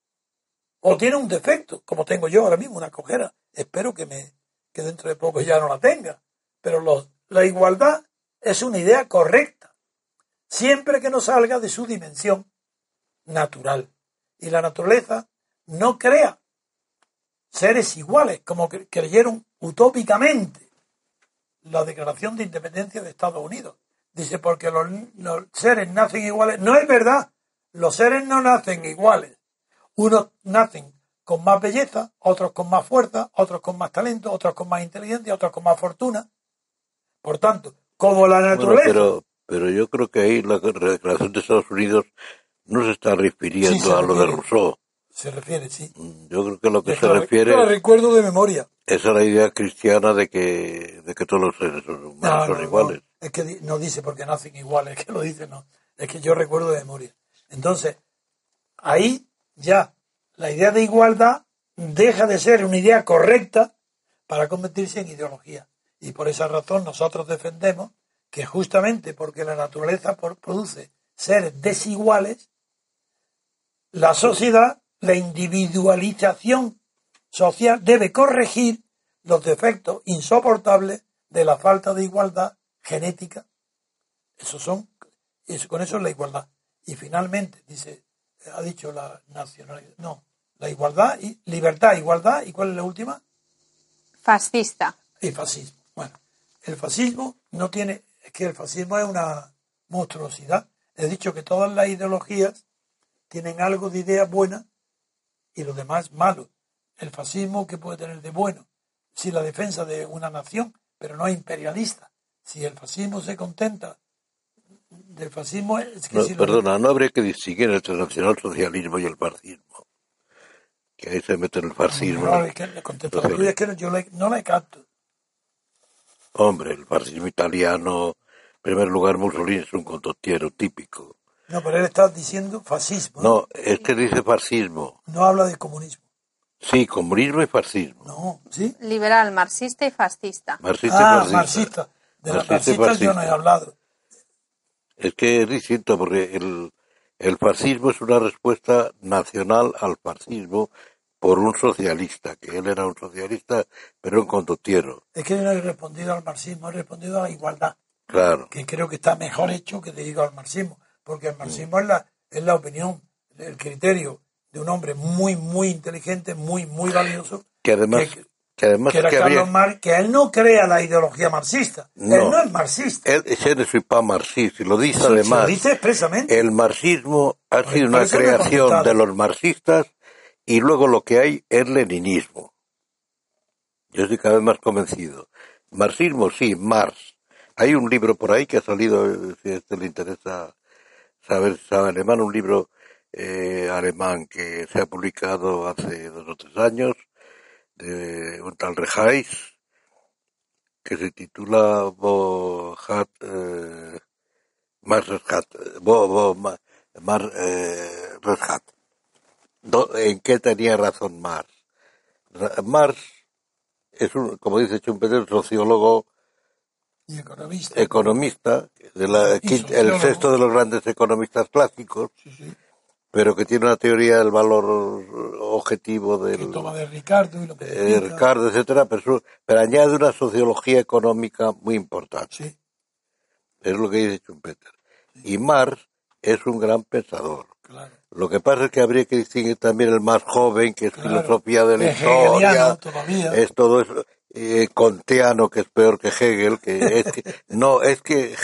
o tiene un defecto, como tengo yo ahora mismo, una cojera. Espero que dentro de poco ya no la tenga. Pero la igualdad es una idea correcta, siempre que no salga de su dimensión natural. Y la naturaleza no crea seres iguales, como creyeron utópicamente la Declaración de Independencia de Estados Unidos. Dice, porque los seres nacen iguales. No es verdad, los seres no nacen iguales. Unos nacen con más belleza, otros con más fuerza, otros con más talento, otros con más inteligencia, otros con más fortuna. Por tanto, como la naturaleza... Bueno, pero yo creo que ahí la Declaración de Estados Unidos no se está refiriendo a lo de Rousseau. Se refiere, sí. Yo creo que lo que se refiere... Yo la recuerdo de memoria. Es a la idea cristiana de que todos los seres humanos son iguales. No, es que no dice porque nacen iguales, es que lo dice, no. Es que yo recuerdo de memoria. Entonces, ahí ya la idea de igualdad deja de ser una idea correcta para convertirse en ideología. Y por esa razón nosotros defendemos que justamente porque la naturaleza produce seres desiguales, la sociedad, la individualización social debe corregir los defectos insoportables de la falta de igualdad genética. Con eso es la igualdad. Y finalmente, ha dicho la nacionalidad, no, la igualdad y libertad, igualdad, ¿y cuál es la última? Fascista. Y fascismo. Bueno, el fascismo es que el fascismo es una monstruosidad. He dicho que todas las ideologías tienen algo de idea buena y lo demás malo. El fascismo, ¿qué puede tener de bueno? Si la defensa de una nación, pero no es imperialista. Si el fascismo se contenta del fascismo, es que no habría que distinguir entre el nacionalsocialismo y el fascismo. Que ahí se mete en el fascismo. No, es que la contestación es que yo no la capto. Hombre, el fascismo italiano, en primer lugar, Mussolini es un condottiero típico. No, pero él está diciendo fascismo. No, es que dice fascismo. No habla de comunismo. Sí, comunismo y fascismo. No, ¿sí? Liberal, marxista y fascista. Marxista. De los marxistas yo no he hablado. Es que es distinto porque el fascismo es una respuesta nacional al fascismo por un socialista, que él era un socialista, pero un condottiero. Es que yo no he respondido al marxismo, he respondido a la igualdad. Claro. Que creo que está mejor hecho que te digo al marxismo, porque el marxismo es la opinión, el criterio de un hombre muy, muy inteligente, muy, muy valioso. Que además era Carlos Marx, que él no crea la ideología marxista. No, él no es marxista. Él ne suis pas marxiste, y lo dice además. Lo dice expresamente. El marxismo ha sido una creación de los marxistas y luego lo que hay es leninismo. Yo estoy cada vez más convencido. Marxismo, sí, Marx. Hay un libro por ahí que ha salido, si a este le interesa saber si sabe alemán, un libro alemán que se ha publicado hace 2 o 3 años, de un tal Reheis, que se titula Reshat. ¿En qué tenía razón Marx? Marx es como dice Schumpeter, un sociólogo y economista, el sexto de los grandes economistas clásicos, sí. Pero que tiene una teoría del valor objetivo del... Que toma de Ricardo y lo que Ricardo, etcétera, pero añade una sociología económica muy importante. Sí. Es lo que dice Schumpeter. Sí. Y Marx es un gran pensador. Claro. Lo que pasa es que habría que distinguir también el más joven, que es filosofía de la historia, es todo eso, kantiano, que es peor que Hegel, es que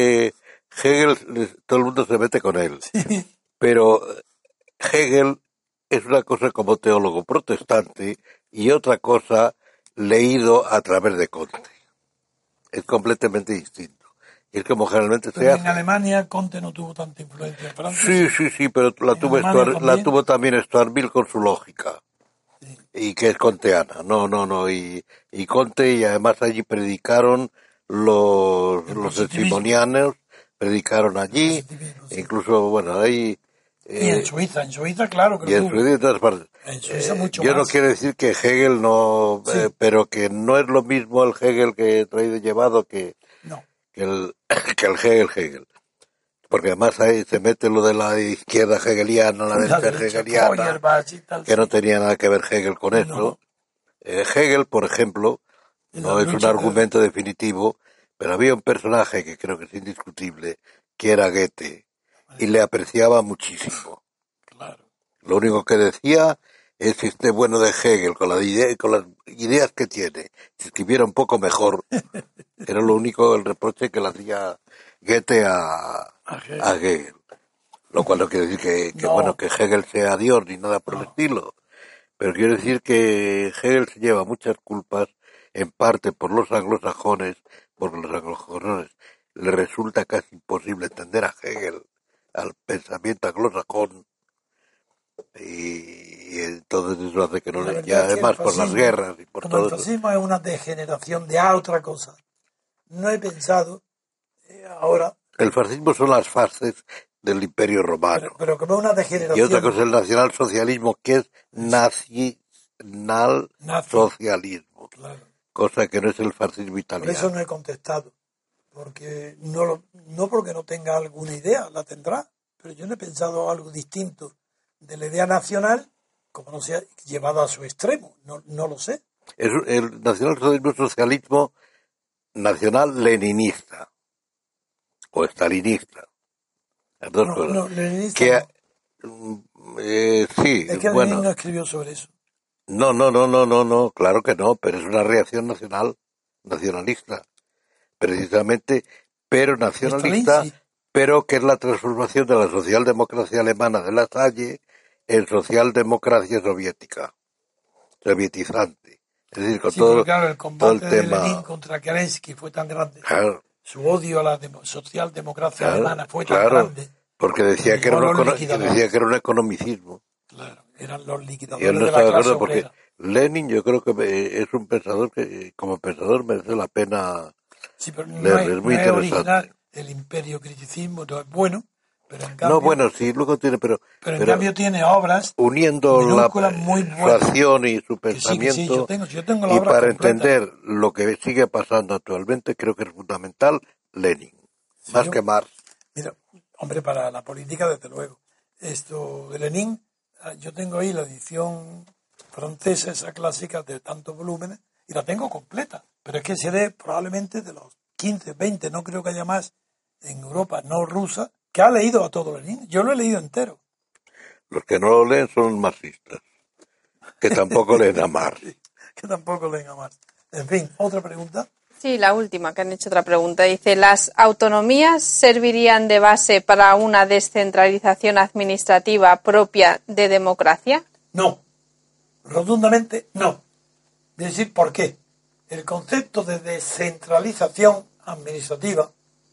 Hegel, todo el mundo se mete con él. Sí. Pero Hegel es una cosa como teólogo protestante y otra cosa leído a través de Comte. Es completamente distinto. Y es como generalmente se hace. En Alemania Comte no tuvo tanta influencia. En Francia, sí, pero la tuvo también Stuart Mill con su lógica. Sí. Y que es kantiana. No. Y Comte, y además allí predicaron los testimonianos, predicaron allí. Incluso, bueno, ahí... y en Suiza, claro que y en Suiza y en todas partes. En Suiza mucho yo más. No quiero decir que Hegel no, sí. Pero que no es lo mismo el Hegel que he traído llevado que el Hegel. Porque además ahí se mete lo de la izquierda hegeliana, la derecha hegeliana, que no tenía nada que ver Hegel con eso. No. Hegel, por ejemplo, no es un argumento definitivo, pero había un personaje que creo que es indiscutible, que era Goethe. Y le apreciaba muchísimo. Claro. Lo único que decía es que este bueno de Hegel, con las ideas que tiene, si escribiera un poco mejor, era lo único, el reproche que le hacía Goethe a Hegel. Lo cual no quiere decir que Hegel sea Dios ni nada por el estilo. Pero quiero decir que Hegel se lleva muchas culpas, en parte por los anglosajones, porque los anglosajones le resulta casi imposible entender a Hegel, al pensamiento anglosajón, y entonces eso hace que no le... Y además por las guerras y por todo eso. El fascismo es una degeneración de otra cosa. No he pensado ahora... El fascismo son las fases del Imperio Romano. Pero como una degeneración. Y otra cosa es el nacionalsocialismo, que es nacionalsocialismo, Claro. cosa que no es el fascismo Por italiano. eso no he contestado, porque no porque no tenga alguna idea, la tendrá, pero yo no he pensado algo distinto de la idea nacional, como no sea llevada a su extremo, no lo sé. El nacionalsocialismo es socialismo nacional leninista o estalinista. Las dos cosas. No, leninista Que, no. sí, Es que bueno. Lenin no escribió sobre eso. No, claro que no, pero es una reacción nacionalista, precisamente, pero nacionalista, Stalin, sí. pero que es la transformación de la socialdemocracia alemana de la Salle en socialdemocracia sovietizante. Es decir, con Sí, todo, pero claro, el todo combate el de tema. Lenin contra Kerensky fue tan grande. Claro, Su odio a la socialdemocracia alemana fue tan claro, grande. porque decía que llegó a era, los liquidadores. un economicismo. Claro, eran los Y liquidadores él no de está la de clase acuerdo porque obrera. Lenin, yo creo que es un pensador que, como pensador, merece la pena Sí, pero leerlo, es muy no es original. interesante. El imperio criticismo no es bueno, pero en No, cambio, bueno, sí, luego tiene, pero en cambio tiene obras uniendo minúsculas muy su buenas. acción y su Que sí, pensamiento, yo tengo la y obra para completa. entender lo que sigue pasando actualmente, creo que es fundamental Lenin, Sí, más que Marx. mira, hombre, para la política, desde luego. Esto de Lenin, yo tengo ahí la edición francesa, esa clásica de tantos volúmenes, y la tengo completa. Pero es que seré probablemente de los 15, 20, no creo que haya más en Europa no rusa, que ha leído a todo Lenin. Yo lo he leído entero. Los que no lo leen son marxistas, que tampoco leen a Marx. Que tampoco leen a más. En fin, otra pregunta. Sí, la última, que han hecho otra pregunta. Dice, ¿las autonomías servirían de base para una descentralización administrativa propia de democracia? No, rotundamente no. Voy a decir por qué. El concepto de descentralización administrativa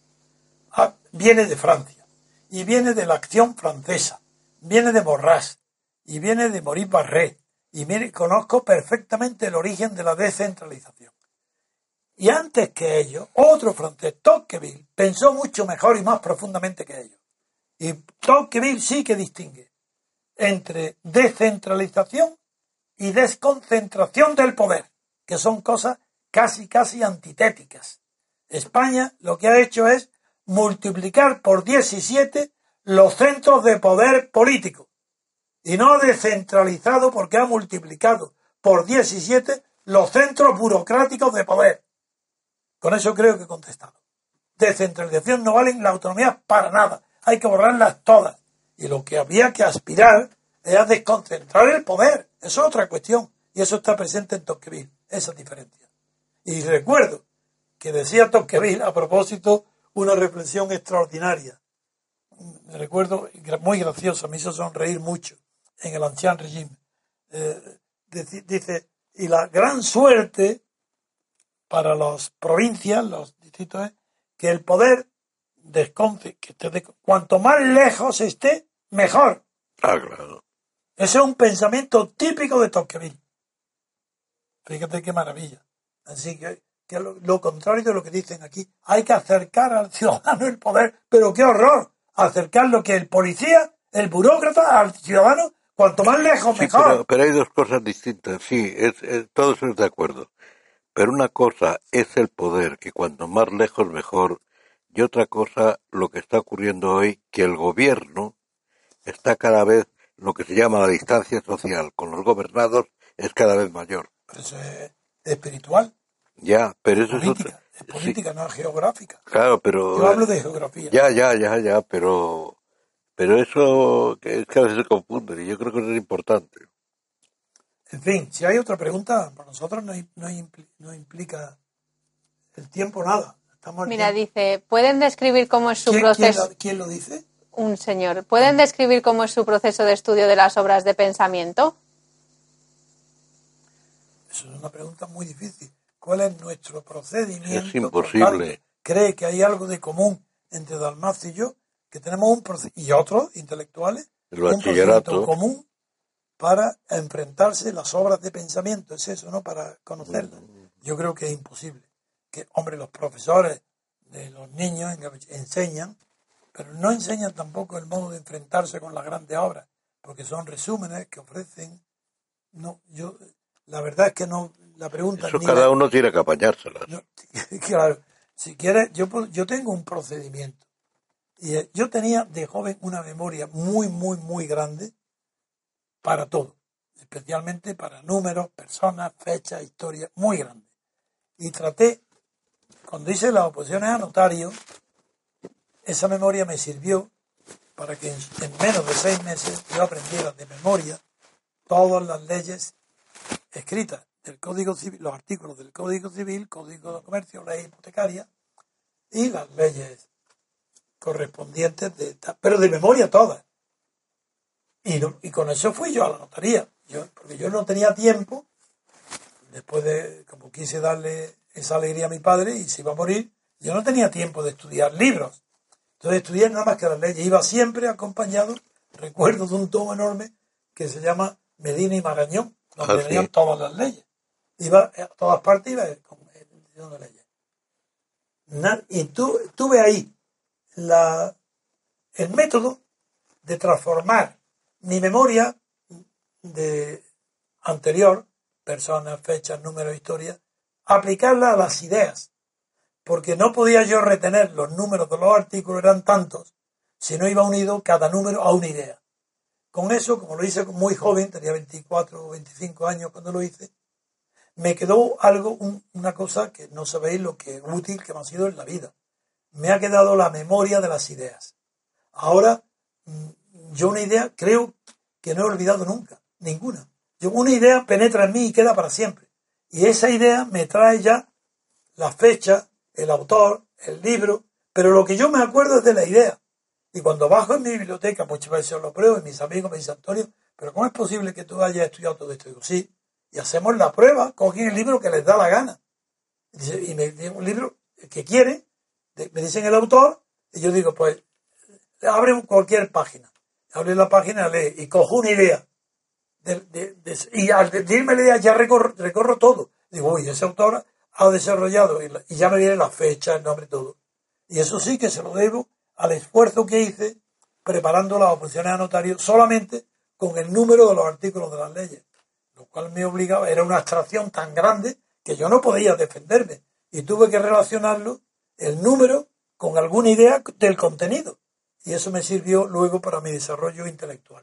viene de Francia y viene de la acción francesa, viene de Borràs y viene de Maurice Barré y conozco perfectamente el origen de la descentralización. Y antes que ellos, otro francés, Tocqueville, pensó mucho mejor y más profundamente que ellos. Y Tocqueville sí que distingue entre descentralización y desconcentración del poder, que son cosas casi antitéticas. España lo que ha hecho es multiplicar por 17 los centros de poder político y no descentralizado porque ha multiplicado por 17 los centros burocráticos de poder. Con eso creo que he contestado. Descentralización no valen la autonomía para nada. Hay que borrarlas todas. Y lo que había que aspirar es a desconcentrar el poder. Eso es otra cuestión. Y eso está presente en Tocqueville. Esa diferencia. Y recuerdo que decía Tocqueville a propósito una reflexión extraordinaria. Recuerdo muy graciosa. Me hizo sonreír mucho en el Ancien Régime. Dice, y la gran suerte para las provincias, los distritos, es que el poder cuanto más lejos esté, mejor. Ah, claro. Ese es un pensamiento típico de Tocqueville. Fíjate qué maravilla. Así que lo contrario de lo que dicen aquí, hay que acercar al ciudadano el poder, pero qué horror, acercar lo que el policía, el burócrata al ciudadano, cuanto más lejos, Sí, mejor. pero hay dos cosas distintas, sí, todos estoy de acuerdo. Pero una cosa es el poder, que cuanto más lejos mejor, y otra cosa, lo que está ocurriendo hoy, que el gobierno está cada vez, lo que se llama la distancia social con los gobernados, es cada vez mayor. Pero eso es espiritual, Ya, pero eso política, es es política, no es geográfica. claro, pero... Yo hablo de geografía. Ya, pero eso es que a veces se confunde, y yo creo que eso es importante. En fin, si hay otra pregunta, para nosotros no implica el tiempo nada. Estamos Mira, dice, ¿pueden describir cómo es su ¿Quién proceso? ¿Quién lo dice? Un señor. ¿Pueden describir cómo es su proceso de estudio de las obras de pensamiento? Eso es una pregunta muy difícil. ¿Cuál es nuestro procedimiento? Es imposible. ¿Cree que hay algo de común entre Dalmacio y yo? Que tenemos y otros intelectuales, El un bachillerato. procedimiento común para enfrentarse las obras de pensamiento. Es eso, ¿no? Para conocerlas. Yo creo que es imposible. Que, hombre, los profesores de los niños enseñan pero no enseñan tampoco el modo de enfrentarse con las grandes obras, porque son resúmenes que ofrecen. No, la verdad es que no, la pregunta Eso ni cada la- uno tiene que apañárselas. no, claro, si quieres, yo tengo un procedimiento. Y yo tenía de joven una memoria muy, muy, muy grande para todo, especialmente para números, personas, fechas, historias, muy grande. Y traté, cuando hice las oposiciones a notario, esa memoria me sirvió para que en menos de 6 meses yo aprendiera de memoria todas las leyes escritas del Código Civil, los artículos del Código Civil, Código de Comercio, ley hipotecaria y las leyes correspondientes, pero de memoria todas. Y con eso fui yo a la notaría, porque yo no tenía tiempo, después de, como quise darle esa alegría a mi padre y se iba a morir, yo no tenía tiempo de estudiar libros. Entonces estudié nada más que las leyes. Iba siempre acompañado, recuerdo, de un tomo enorme que se llama Medina y Marañón, donde venían todas las leyes. Iba a todas partes, iba diciendo leyes. Y tuve ahí el método de transformar mi memoria de anterior, personas, fechas, números, historias, aplicarla a las ideas. Porque no podía yo retener los números de los artículos, eran tantos, si no iba unido cada número a una idea. Con eso, como lo hice muy joven, tenía 24 o 25 años cuando lo hice, me quedó algo, una cosa que no sabéis lo que útil que me ha sido en la vida. Me ha quedado la memoria de las ideas. Ahora, yo una idea creo que no he olvidado nunca, ninguna. Una idea penetra en mí y queda para siempre. Y esa idea me trae ya la fecha, el autor, el libro, pero lo que yo me acuerdo es de la idea. Y cuando bajo en mi biblioteca, muchas veces lo pruebo y mis amigos me dicen, Antonio, pero ¿cómo es posible que tú hayas estudiado todo esto? Digo, sí, y hacemos la prueba, cogen el libro que les da la gana. Y me dicen un libro que quieren, me dicen el autor, y yo digo, pues, abre cualquier página. Abre la página, lee, y cojo una idea. Y al decirme la idea ya recorro todo. Digo, uy, ese autor ha desarrollado, y ya me viene la fecha, el nombre, todo. Y eso sí que se lo debo al esfuerzo que hice preparando las oposiciones a notario solamente con el número de los artículos de las leyes, lo cual me obligaba, era una abstracción tan grande que yo no podía defenderme y tuve que relacionarlo, el número, con alguna idea del contenido, y eso me sirvió luego para mi desarrollo intelectual.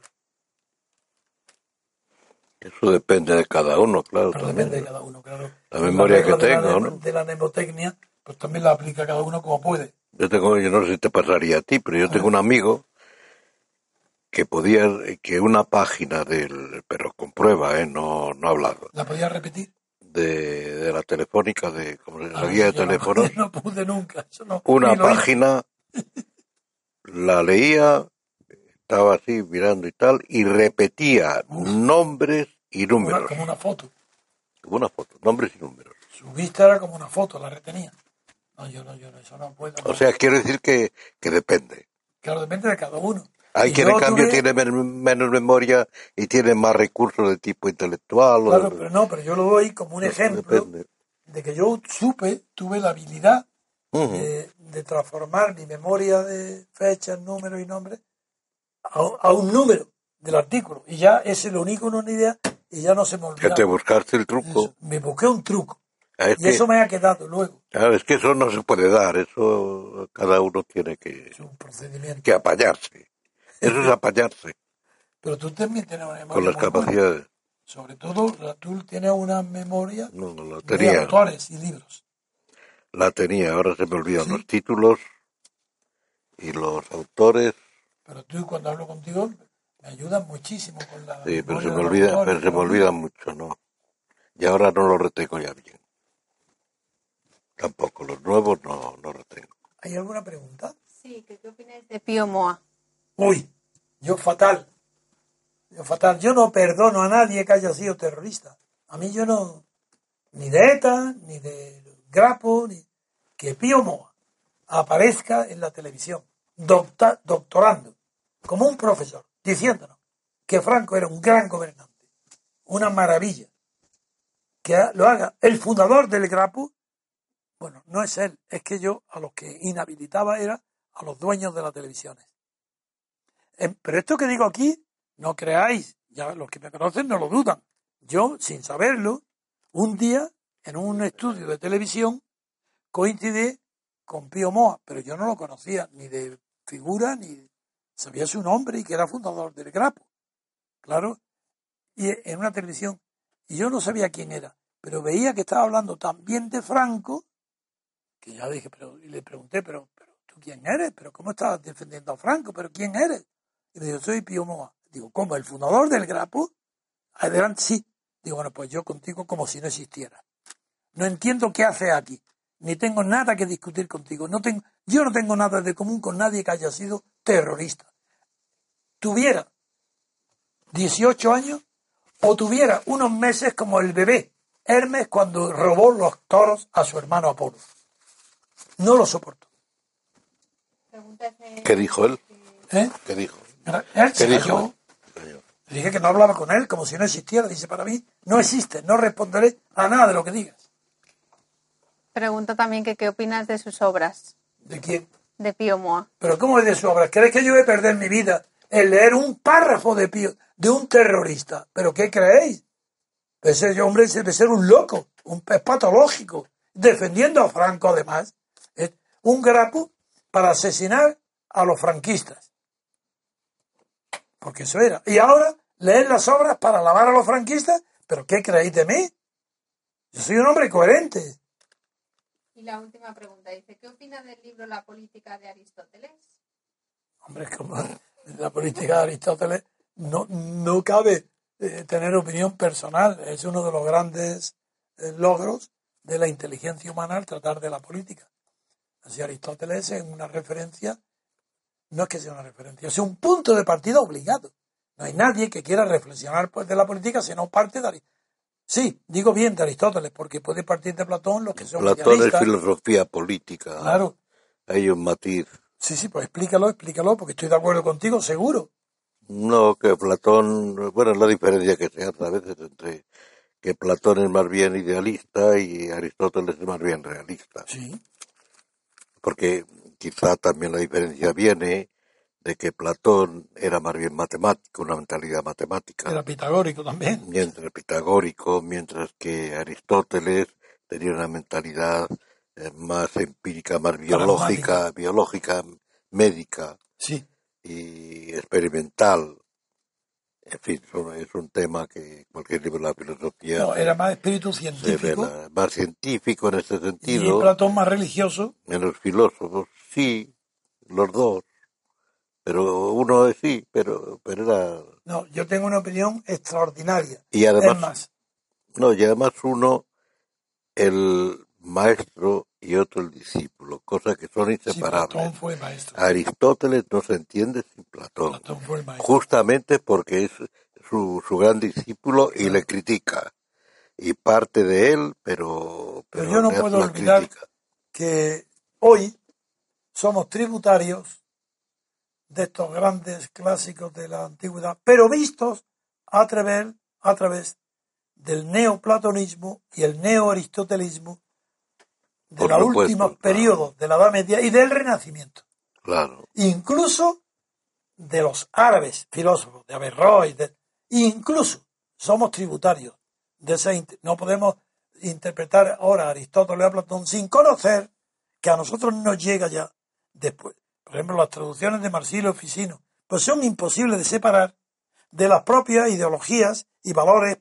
Eso depende de cada uno, claro. Pero también, depende de cada uno, claro. La memoria que tenga, ¿no? De la mnemotecnia, pues también la aplica cada uno como puede. Yo no sé si te pasaría a ti, pero yo tengo un amigo que una página pero con prueba, no hablado. ¿La podía repetir? De la telefónica, como la guía de teléfonos. No pude nunca. Eso no, una página, la leía, estaba así mirando y tal, y repetía nombres y números. Como una foto. Como una foto, nombres y números. Su vista era como una foto, la retenía. No, yo eso no puedo. O sea, quiero decir que depende. Claro, depende de cada uno. Hay quien en cambio tiene menos memoria y tiene más recursos de tipo intelectual. Claro, pero yo lo doy como un ejemplo de que yo tuve la habilidad de transformar mi memoria de fechas, números y nombres a un número del artículo. Y ya ese lo uní con una idea y ya no se me olvidaba. Que te buscaste el truco. Eso, me busqué un truco. Eso me ha quedado luego. Claro, es que eso no se puede dar. Eso cada uno tiene que apañarse. Eso es apañarse. Pero tú también tienes una memoria con las capacidades. Buena. Sobre todo, tú tienes una memoria la tenía, de autores y libros. La tenía, ahora se me olvidan los títulos y los autores. Pero tú, cuando hablo contigo, me ayudas muchísimo con la Sí, pero se me olvida mucho, ¿no? Y ahora no lo retengo ya bien. Tampoco, los nuevos no retengo. ¿Hay alguna pregunta? Sí, ¿qué opináis de Pío Moa? Uy, yo fatal. Yo no perdono a nadie que haya sido terrorista. A mí yo no, ni de ETA, ni de Grapo, ni que Pío Moa aparezca en la televisión, doctorando, como un profesor, diciéndonos que Franco era un gran gobernante, una maravilla. Que lo haga el fundador del Grapo. Bueno, no es él, es que yo a los que inhabilitaba era a los dueños de las televisiones. Pero esto que digo aquí, no creáis, ya los que me conocen no lo dudan. Yo, sin saberlo, un día, en un estudio de televisión, coincidí con Pío Moa, pero yo no lo conocía ni de figura, ni sabía su nombre y que era fundador del Grapo. Claro, y en una televisión, y yo no sabía quién era, pero veía que estaba hablando tan bien de Franco, que ya dije, y le pregunté, pero ¿tú quién eres? ¿Pero cómo estás defendiendo a Franco? ¿Pero quién eres? Y me dijo, soy Pío Moa. Digo, ¿cómo? ¿El fundador del Grapo? Adelante, sí. Digo, bueno, pues yo contigo como si no existiera. No entiendo qué haces aquí. Ni tengo nada que discutir contigo. Yo no tengo nada de común con nadie que haya sido terrorista. Tuviera 18 años o tuviera unos meses como el bebé Hermes cuando robó los toros a su hermano Apolo. No lo soporto. ¿Qué dijo él? ¿Qué dijo? Él se cayó. Dije que no hablaba con él como si no existiera. Dice, para mí no existe, no responderé a nada de lo que digas. Pregunta también que qué opinas de sus obras. ¿De quién? De Pío Moa. ¿Pero cómo es de su obra? ¿Crees que yo voy a perder mi vida en leer un párrafo de un terrorista? ¿Pero qué creéis? Ese hombre debe ser un loco, es patológico, defendiendo a Franco además. Es un grapo para asesinar a los franquistas. Porque eso era. Y ahora leer las obras para alabar a los franquistas. ¿Pero qué creéis de mí? Yo soy un hombre coherente. Y la última pregunta dice, ¿qué opina del libro La política de Aristóteles? Hombre, como la política de Aristóteles no cabe tener opinión personal. Es uno de los grandes logros de la inteligencia humana al tratar de la política. Así Aristóteles es una referencia, no es que sea una referencia, es un punto de partida obligado. No hay nadie que quiera reflexionar de la política si no parte de Aristóteles. Sí, digo bien de Aristóteles, porque puede partir de Platón los que son Platón idealistas. es filosofía política. Claro. Hay un matiz. Sí, pues explícalo, porque estoy de acuerdo contigo, seguro. No, que Platón, bueno, la diferencia que se hace a veces entre que Platón es más bien idealista y Aristóteles es más bien realista. Sí. Porque quizá también la diferencia viene de que Platón era más bien matemático, una mentalidad matemática. Era pitagórico también. Mientras que Aristóteles tenía una mentalidad más empírica, más biológica, médica. Sí. Y experimental. En fin, es un tema que cualquier libro de la filosofía... No, era más espíritu científico. Más científico en ese sentido. Y Platón más religioso. Menos filósofos, sí, los dos. Pero uno sí, pero era... No, yo tengo una opinión extraordinaria. Y además, es más. No, y además uno, el maestro y otro el discípulo, cosas que son inseparables. Sí, Platón fue maestro. Aristóteles no se entiende sin Platón. Platón fue el maestro. Justamente porque es su gran discípulo y le critica. Y parte de él, pero yo no puedo olvidar crítica. Que hoy somos tributarios de estos grandes clásicos de la antigüedad, pero vistos a través del neoplatonismo y el neoaristotelismo de los últimos periodos de la Edad Media y del Renacimiento. Claro. Incluso de los árabes filósofos, de Averroes, incluso somos tributarios de ese. No podemos interpretar ahora a Aristóteles o a Platón sin conocer que a nosotros nos llega ya después. Por ejemplo, las traducciones de Marsilio Ficino, pues son imposibles de separar de las propias ideologías y valores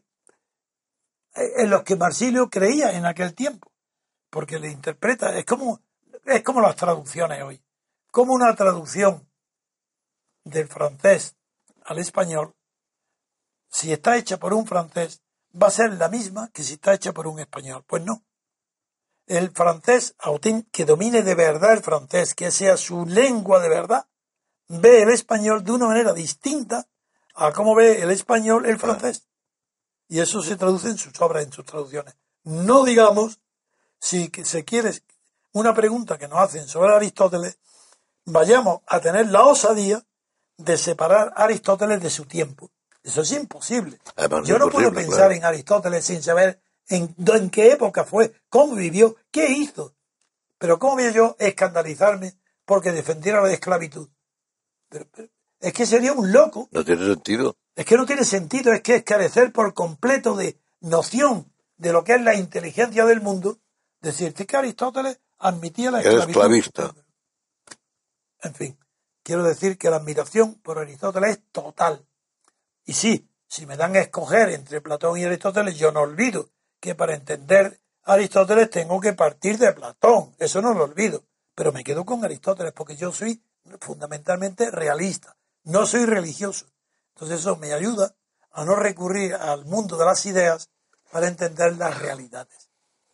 en los que Marsilio creía en aquel tiempo, porque le interpreta, es como las traducciones hoy, como una traducción del francés al español, si está hecha por un francés, va a ser la misma que si está hecha por un español. Pues no. El francés, que domine de verdad el francés, que sea su lengua de verdad, ve el español de una manera distinta a cómo ve el español el francés. Y eso se traduce en sus obras, en sus traducciones. No digamos, si se quiere, una pregunta que nos hacen sobre Aristóteles, vayamos a tener la osadía de separar a Aristóteles de su tiempo. Eso es imposible. Yo no puedo pensar en Aristóteles sin saber en qué época fue, cómo vivió, qué hizo. Pero cómo voy yo a escandalizarme porque defendiera la esclavitud. Pero es que sería un loco. No tiene sentido. Es que no tiene sentido, es que es carecer por completo de noción de lo que es la inteligencia del mundo. Decirte que Aristóteles admitía la Era esclavitud. esclavista. En fin, quiero decir que la admiración por Aristóteles es total. Y sí, si me dan a escoger entre Platón y Aristóteles, yo no olvido que para entender a Aristóteles tengo que partir de Platón. Eso no lo olvido. Pero me quedo con Aristóteles porque yo soy fundamentalmente realista. No soy religioso. Entonces eso me ayuda a no recurrir al mundo de las ideas para entender las realidades.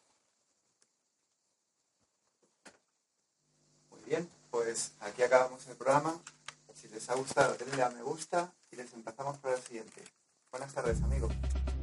Muy bien, pues aquí acabamos el programa. Si les ha gustado, denle a me gusta y les empezamos por el siguiente. Buenas tardes, amigos.